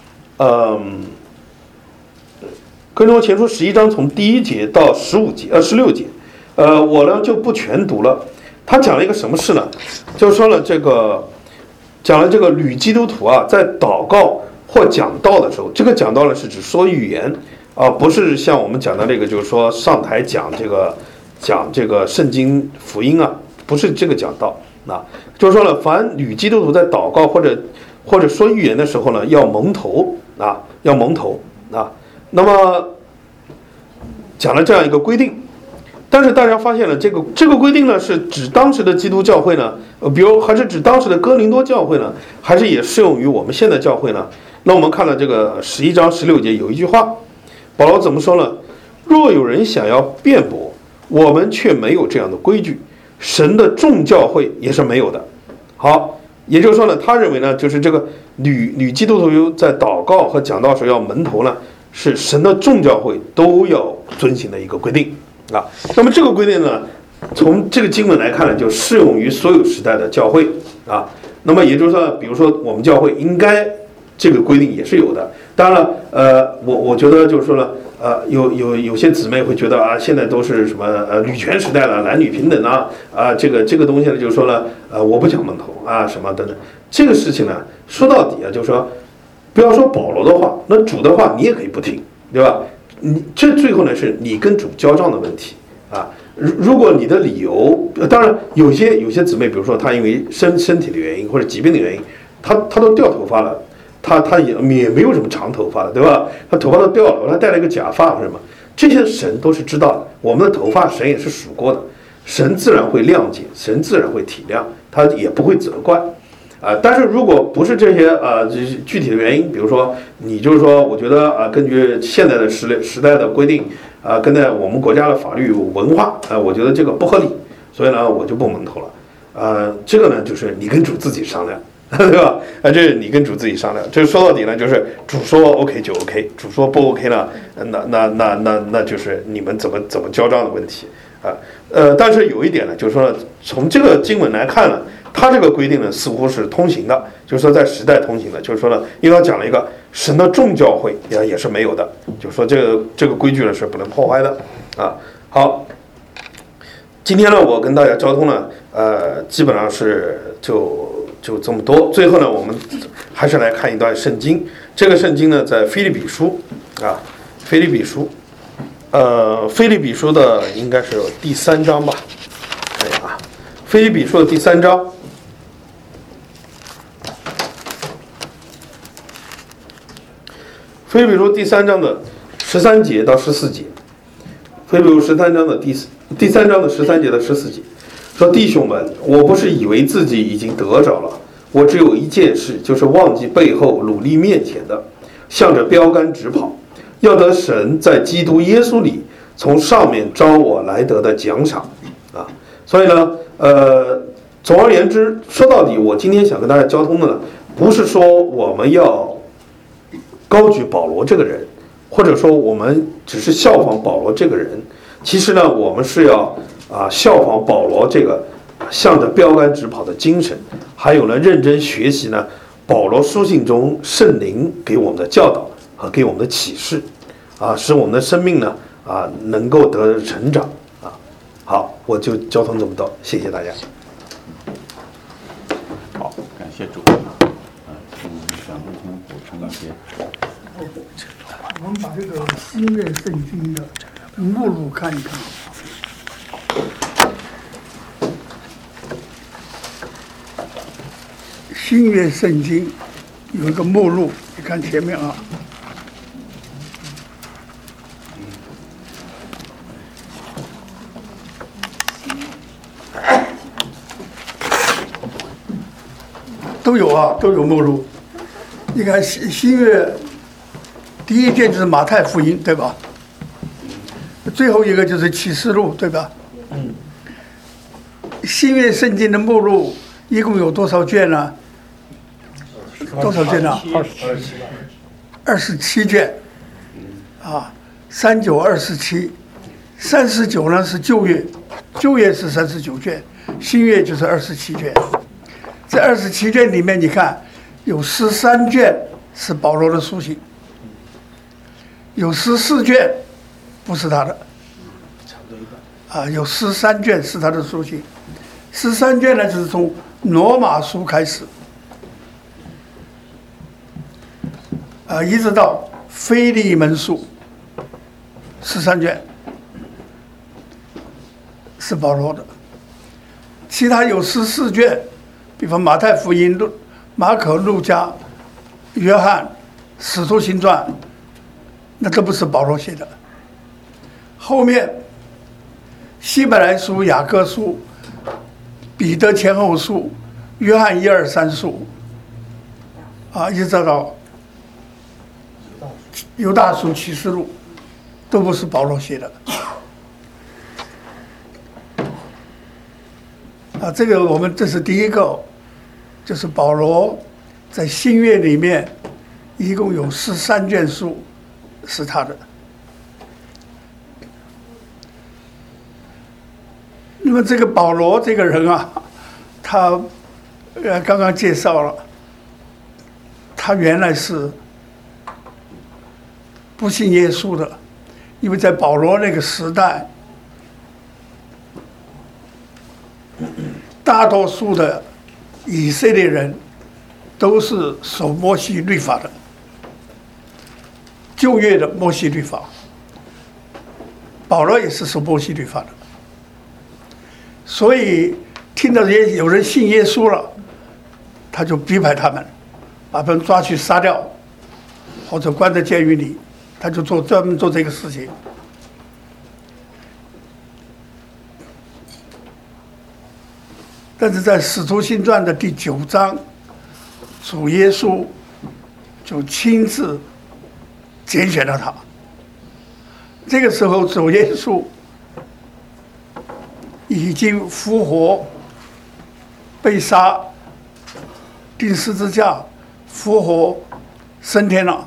哥林多前书11章从第1节到16节，我呢就不全读了。他讲了一个什么事呢？就说了讲了这个女基督徒啊，在祷告或讲道的时候，这个讲道呢是指说预言啊，不是像我们讲的这个，就是说上台讲这个圣经福音啊，不是这个讲道啊。就是说呢，凡女基督徒在祷告或者说预言的时候呢，要蒙头啊，要蒙头啊。那么讲了这样一个规定。但是大家发现了，这个规定呢，是指当时的基督教会呢，比如还是指当时的哥林多教会呢，还是也适用于我们现在教会呢？那我们看了这个11章16节有一句话，保罗怎么说呢？若有人想要辩驳，我们却没有这样的规矩，神的众教会也是没有的。好，也就是说呢，他认为呢，就是这个女基督徒在祷告和讲道时候要蒙头呢，是神的众教会都要遵循的一个规定。啊，那么这个规定呢，从这个经文来看呢，就适用于所有时代的教会啊。那么也就是说，比如说我们教会应该这个规定也是有的。当然了，我觉得就是说呢，有些姊妹会觉得啊，现在都是什么女权时代了，男女平等啊，这个东西呢，就是说呢，我不讲蒙头啊什么等等。这个事情呢，说到底啊，就是说，不要说保罗的话，那主的话你也可以不听，对吧？这最后呢是你跟主交账的问题啊。如果你的理由，当然有些姊妹，比如说她因为身体的原因或者疾病的原因，她都掉头发了，她也没有什么长头发了，对吧？她头发都掉了，她戴了一个假发或什么，这些神都是知道的。我们的头发神也是数过的，神自然会谅解，神自然会体谅，他也不会责怪。但是如果不是这些具体的原因，比如说你就是说，我觉得根据现在的时代的规定跟在我们国家的法律文化我觉得这个不合理，所以呢我就不蒙头了。这个呢就是你跟主自己商量，对吧？这是你跟主自己商量。这说到底呢，就是主说 OK 就 OK， 主说不 OK 呢，那就是你们怎么交账的问题啊。但是有一点呢，就是说从这个经文来看呢。他这个规定呢，似乎是通行的，就是说在时代通行的，就是说呢，因为他讲了一个神的众教会也是没有的，就是说这个规矩呢是不能破坏的啊。好，今天呢我跟大家交通呢，基本上是就这么多。最后呢，我们还是来看一段圣经，这个圣经呢在腓立比书啊，腓立比书的应该是第3章吧，看一下啊，腓立比书的第3章。腓立比书第3章的13节到14节，腓立比书13章的第3章的13节到14节，说弟兄们，我不是以为自己已经得着了，我只有一件事，就是忘记背后，努力面前的，向着标杆直跑，要得神在基督耶稣里从上面招我来得的奖赏啊。所以呢，总而言之，说到底，我今天想跟大家交通的呢，不是说我们要高举保罗这个人，或者说我们只是效仿保罗这个人，其实呢，我们是要效仿保罗这个向着标杆直跑的精神，还有呢，认真学习呢保罗书信中圣灵给我们的教导和给我们的启示使我们的生命呢能够得成长好，我就交通这么多，谢谢大家。 好，感谢主。 我们把这个新约圣经的目录看一看。新约圣经有一个目录，你看前面啊。都有啊，都有目录。你看新约第一卷就是马太福音，对吧？最后一个就是启示录，对吧？新约圣经的目录一共有多少卷呢？多少卷呢？27卷。啊，3927，39呢是旧约，旧约是39卷，新约就是27卷。这27卷里面，你看有13卷是保罗的书信，有14卷不是他的，啊，有13卷是他的书信，13卷呢就是从罗马书开始，一直到腓利门书，13卷是保罗的，其他有14卷。比方马太福音、马可、路加、约翰、使徒行传，那都不是保罗写的。后面希伯来书、雅各书、彼得前后书、约翰1、2、3书，一直到犹大书、启示录，都不是保罗写的。这个这是第一个。就是保罗在新约里面一共有13卷书是他的。那么这个保罗这个人啊，他刚刚介绍了，他原来是不信耶稣的，因为在保罗那个时代，大多数的以色列人都是守摩西律法的，旧约的摩西律法。保罗也是守摩西律法的，所以听到有人信耶稣了，他就逼迫他们，把他们抓去杀掉，或者关在监狱里，他就专门做这个事情。但是在《使徒行传》的第9章，主耶稣就亲自拣选了他。这个时候，主耶稣已经复活、被杀、钉十字架、复活、升天了。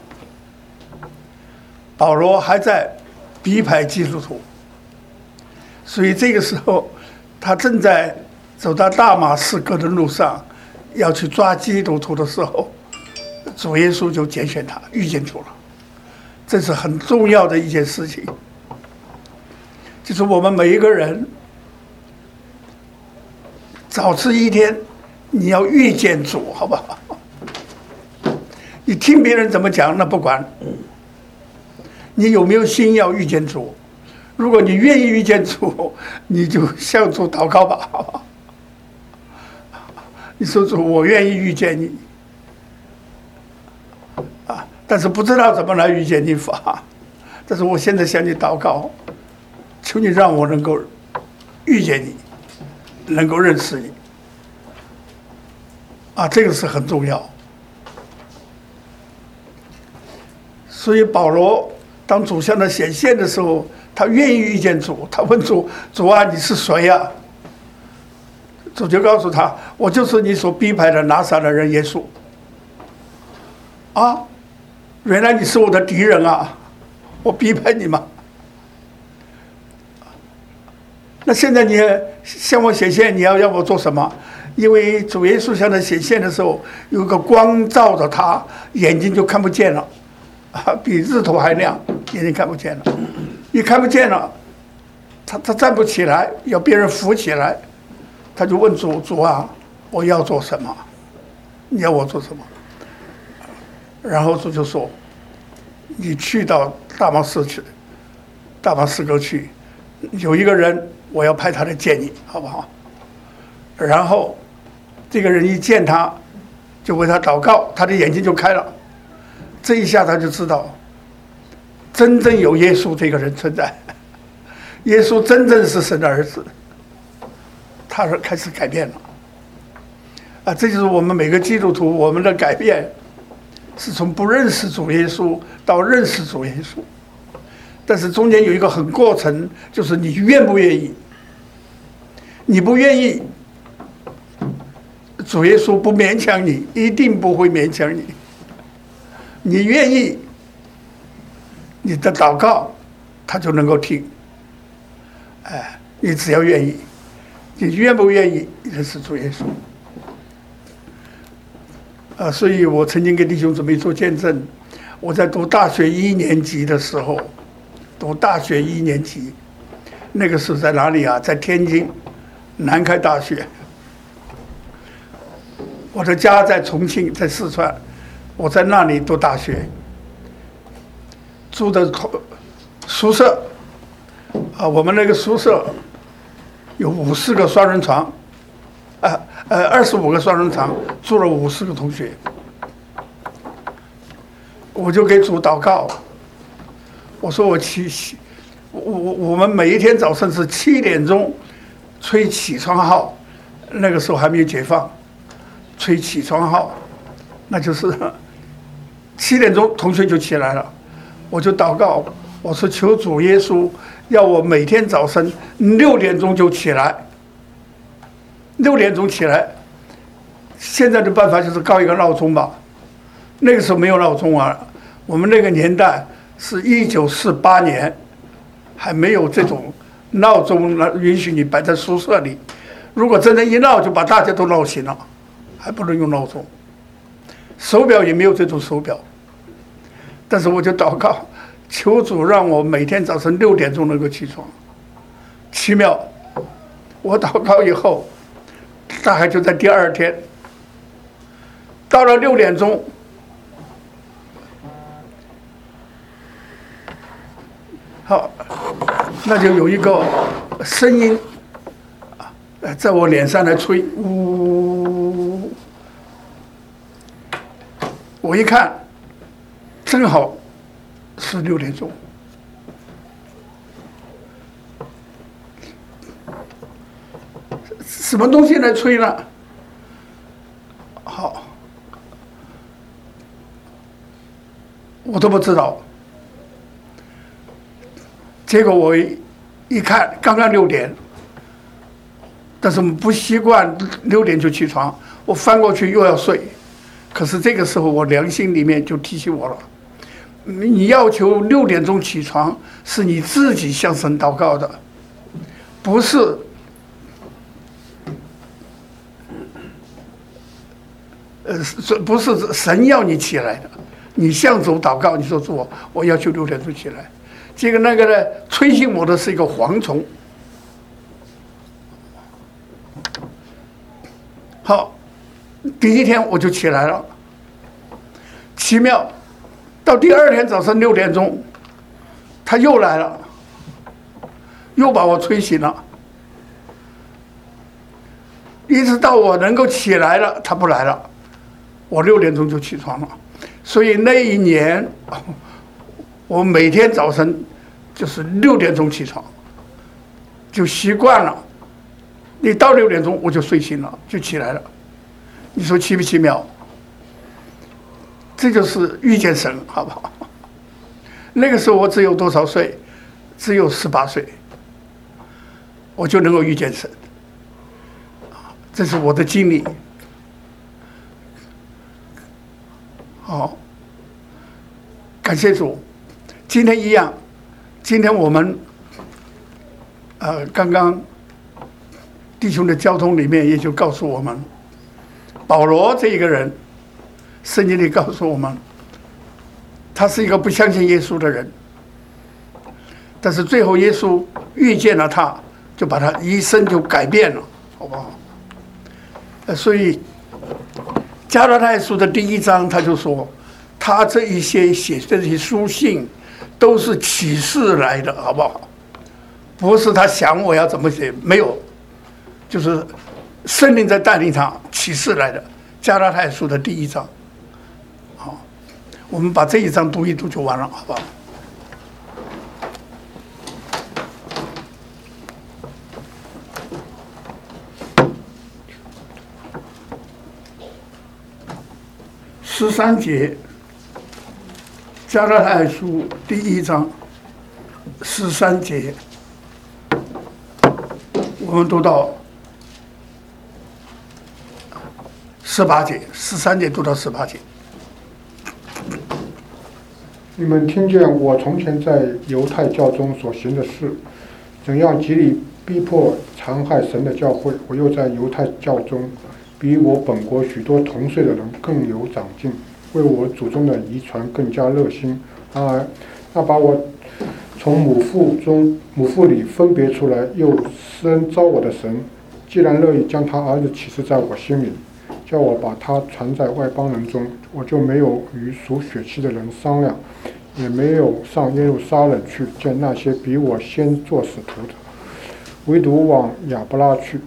保罗还在逼迫基督徒，所以这个时候他正在走到大马士革的路上，要去抓基督徒的时候，主耶稣就拣选他，遇见主了。这是很重要的一件事情，就是我们每一个人早吃一天，你要遇见主，好不好？你听别人怎么讲，那不管。你有没有心要遇见主？如果你愿意遇见主，你就向主祷告吧，好不好？你说主，我愿意遇见你，但是不知道怎么来遇见你法。但是我现在向你祷告，求你让我能够遇见你，能够认识你。这个是很重要。所以保罗当主向他显现的时候，他愿意遇见主。他问主：“主啊，你是谁呀？”主就告诉他：“我就是你所逼迫的拿撒勒人耶稣。”原来你是我的敌人啊！我逼迫你吗？那现在你向我显现，你要让我做什么？因为主耶稣向他显现的时候，有个光照着他，眼睛就看不见了，比日头还亮，眼睛看不见了。一看不见了，他站不起来，要别人扶起来，他就问主：“主啊，我要做什么？你要我做什么？” 然后主就说：“你去到大马士革去，有一个人，我要派他来见你，好不好？”然后这个人一见他，就为他祷告，他的眼睛就开了。这一下他就知道，真正有耶稣这个人存在，耶稣真正是神的儿子，他是开始改变了。这就是我们每个基督徒，我们的改变是从不认识主耶稣到认识主耶稣，但是中间有一个很过程，就是你愿不愿意。你不愿意，主耶稣不勉强你，一定不会勉强你。你愿意，你的祷告他就能够听。你只要愿意，你愿不愿意认识主耶稣？所以我曾经给弟兄姊妹做见证，我在读大学1年级的时候，那个时候在哪里啊？在天津南开大学。我的家在重庆，在四川，我在那里读大学，住的宿舍，我们那个宿舍有50个双人床，25个双人床，住了50个同学。我就给主祷告，我说我们每一天早上是7点钟吹起床号，那个时候还没有解放，吹起床号，那就是7点钟同学就起来了，我就祷告，我说求主耶稣要我每天早晨6点钟就起来，6点钟起来。现在的办法就是搞一个闹钟吧，那个时候没有闹钟啊，我们那个年代是1948年，还没有这种闹钟允许你摆在宿舍里，如果真的一闹就把大家都闹醒了，还不能用闹钟，手表也没有这种手表。但是我就祷告，求主让我每天早晨6点钟能够起床。奇妙，我祷告以后，大概就在第2天，到了6点钟，好，那就有一个声音在我脸上来吹，呜！我一看，正好是6点钟。什么东西来吹呢？好，我都不知道。结果我一看，刚刚6点，但是我们不习惯6点就起床，我翻过去又要睡。可是这个时候，我良心里面就提醒我了：你要求6点钟起床，是你自己向神祷告的，不是不是神要你起来的。你向主祷告，你说主，我要求6点钟起来。这个那个呢，吹醒我的是一个蝗虫。好，第一天我就起来了，奇妙。到第2天早上6点钟，他又来了，又把我吹醒了。一直到我能够起来了，他不来了，我6点钟就起床了。所以那一年，我每天早晨就是6点钟起床，就习惯了。你到6点钟我就睡醒了，就起来了。你说奇不奇妙？这就是遇见神，好不好？那个时候我只有多少岁？只有18岁，我就能够遇见神。这是我的经历。好，感谢主。今天一样，今天我们刚刚弟兄的交通里面也就告诉我们，保罗这一个人，圣经里告诉我们，他是一个不相信耶稣的人，但是最后耶稣遇见了他，就把他一生就改变了，好不好？所以加拉太书的第1章他就说， 他这一些写这些书信，都是启示来的，好不好？不是他想我要怎么写，没有，就是圣灵在带领他启示来的。加拉太书的第1章，好，我们把这一章读一读就完了，好不好？13节，加拉太书第1章13节，我们读到18节，13节读到18节。 你们听见我从前在犹太教中所行的事，怎样极力逼迫残害神的教会，我又在犹太教中比我本国许多同岁的人更有长进，为我祖宗的遗传更加热心。然而，那把我从母腹里分别出来又施恩召我的神，既然乐意将他儿子启示在我心里，叫我把他传在外邦人中，我就没有与属血气的人商量，也没有上耶路撒冷去见那些比我先做使徒的，唯独往亚伯拉去，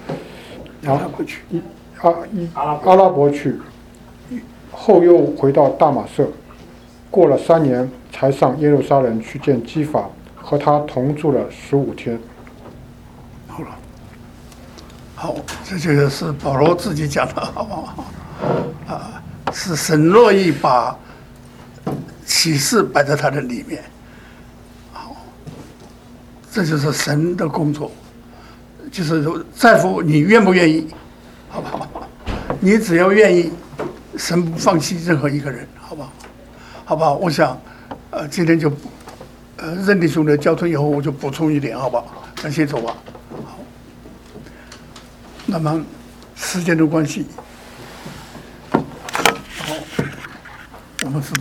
阿拉伯去，后又回到大马色，过了3年，才上耶路撒冷去见基法，和他同住了15天。 好了，好，这就是保罗自己讲的，好不好？是神乐意把启示摆在他的里面，好，这就是神的工作，就是在乎你愿不愿意，好不好？你只要愿意，神不放弃任何一个人，好不好？好不好？我想，今天就，任弟兄的交通以后，我就补充一点，好不好？那先走吧。好，那么时间的关系，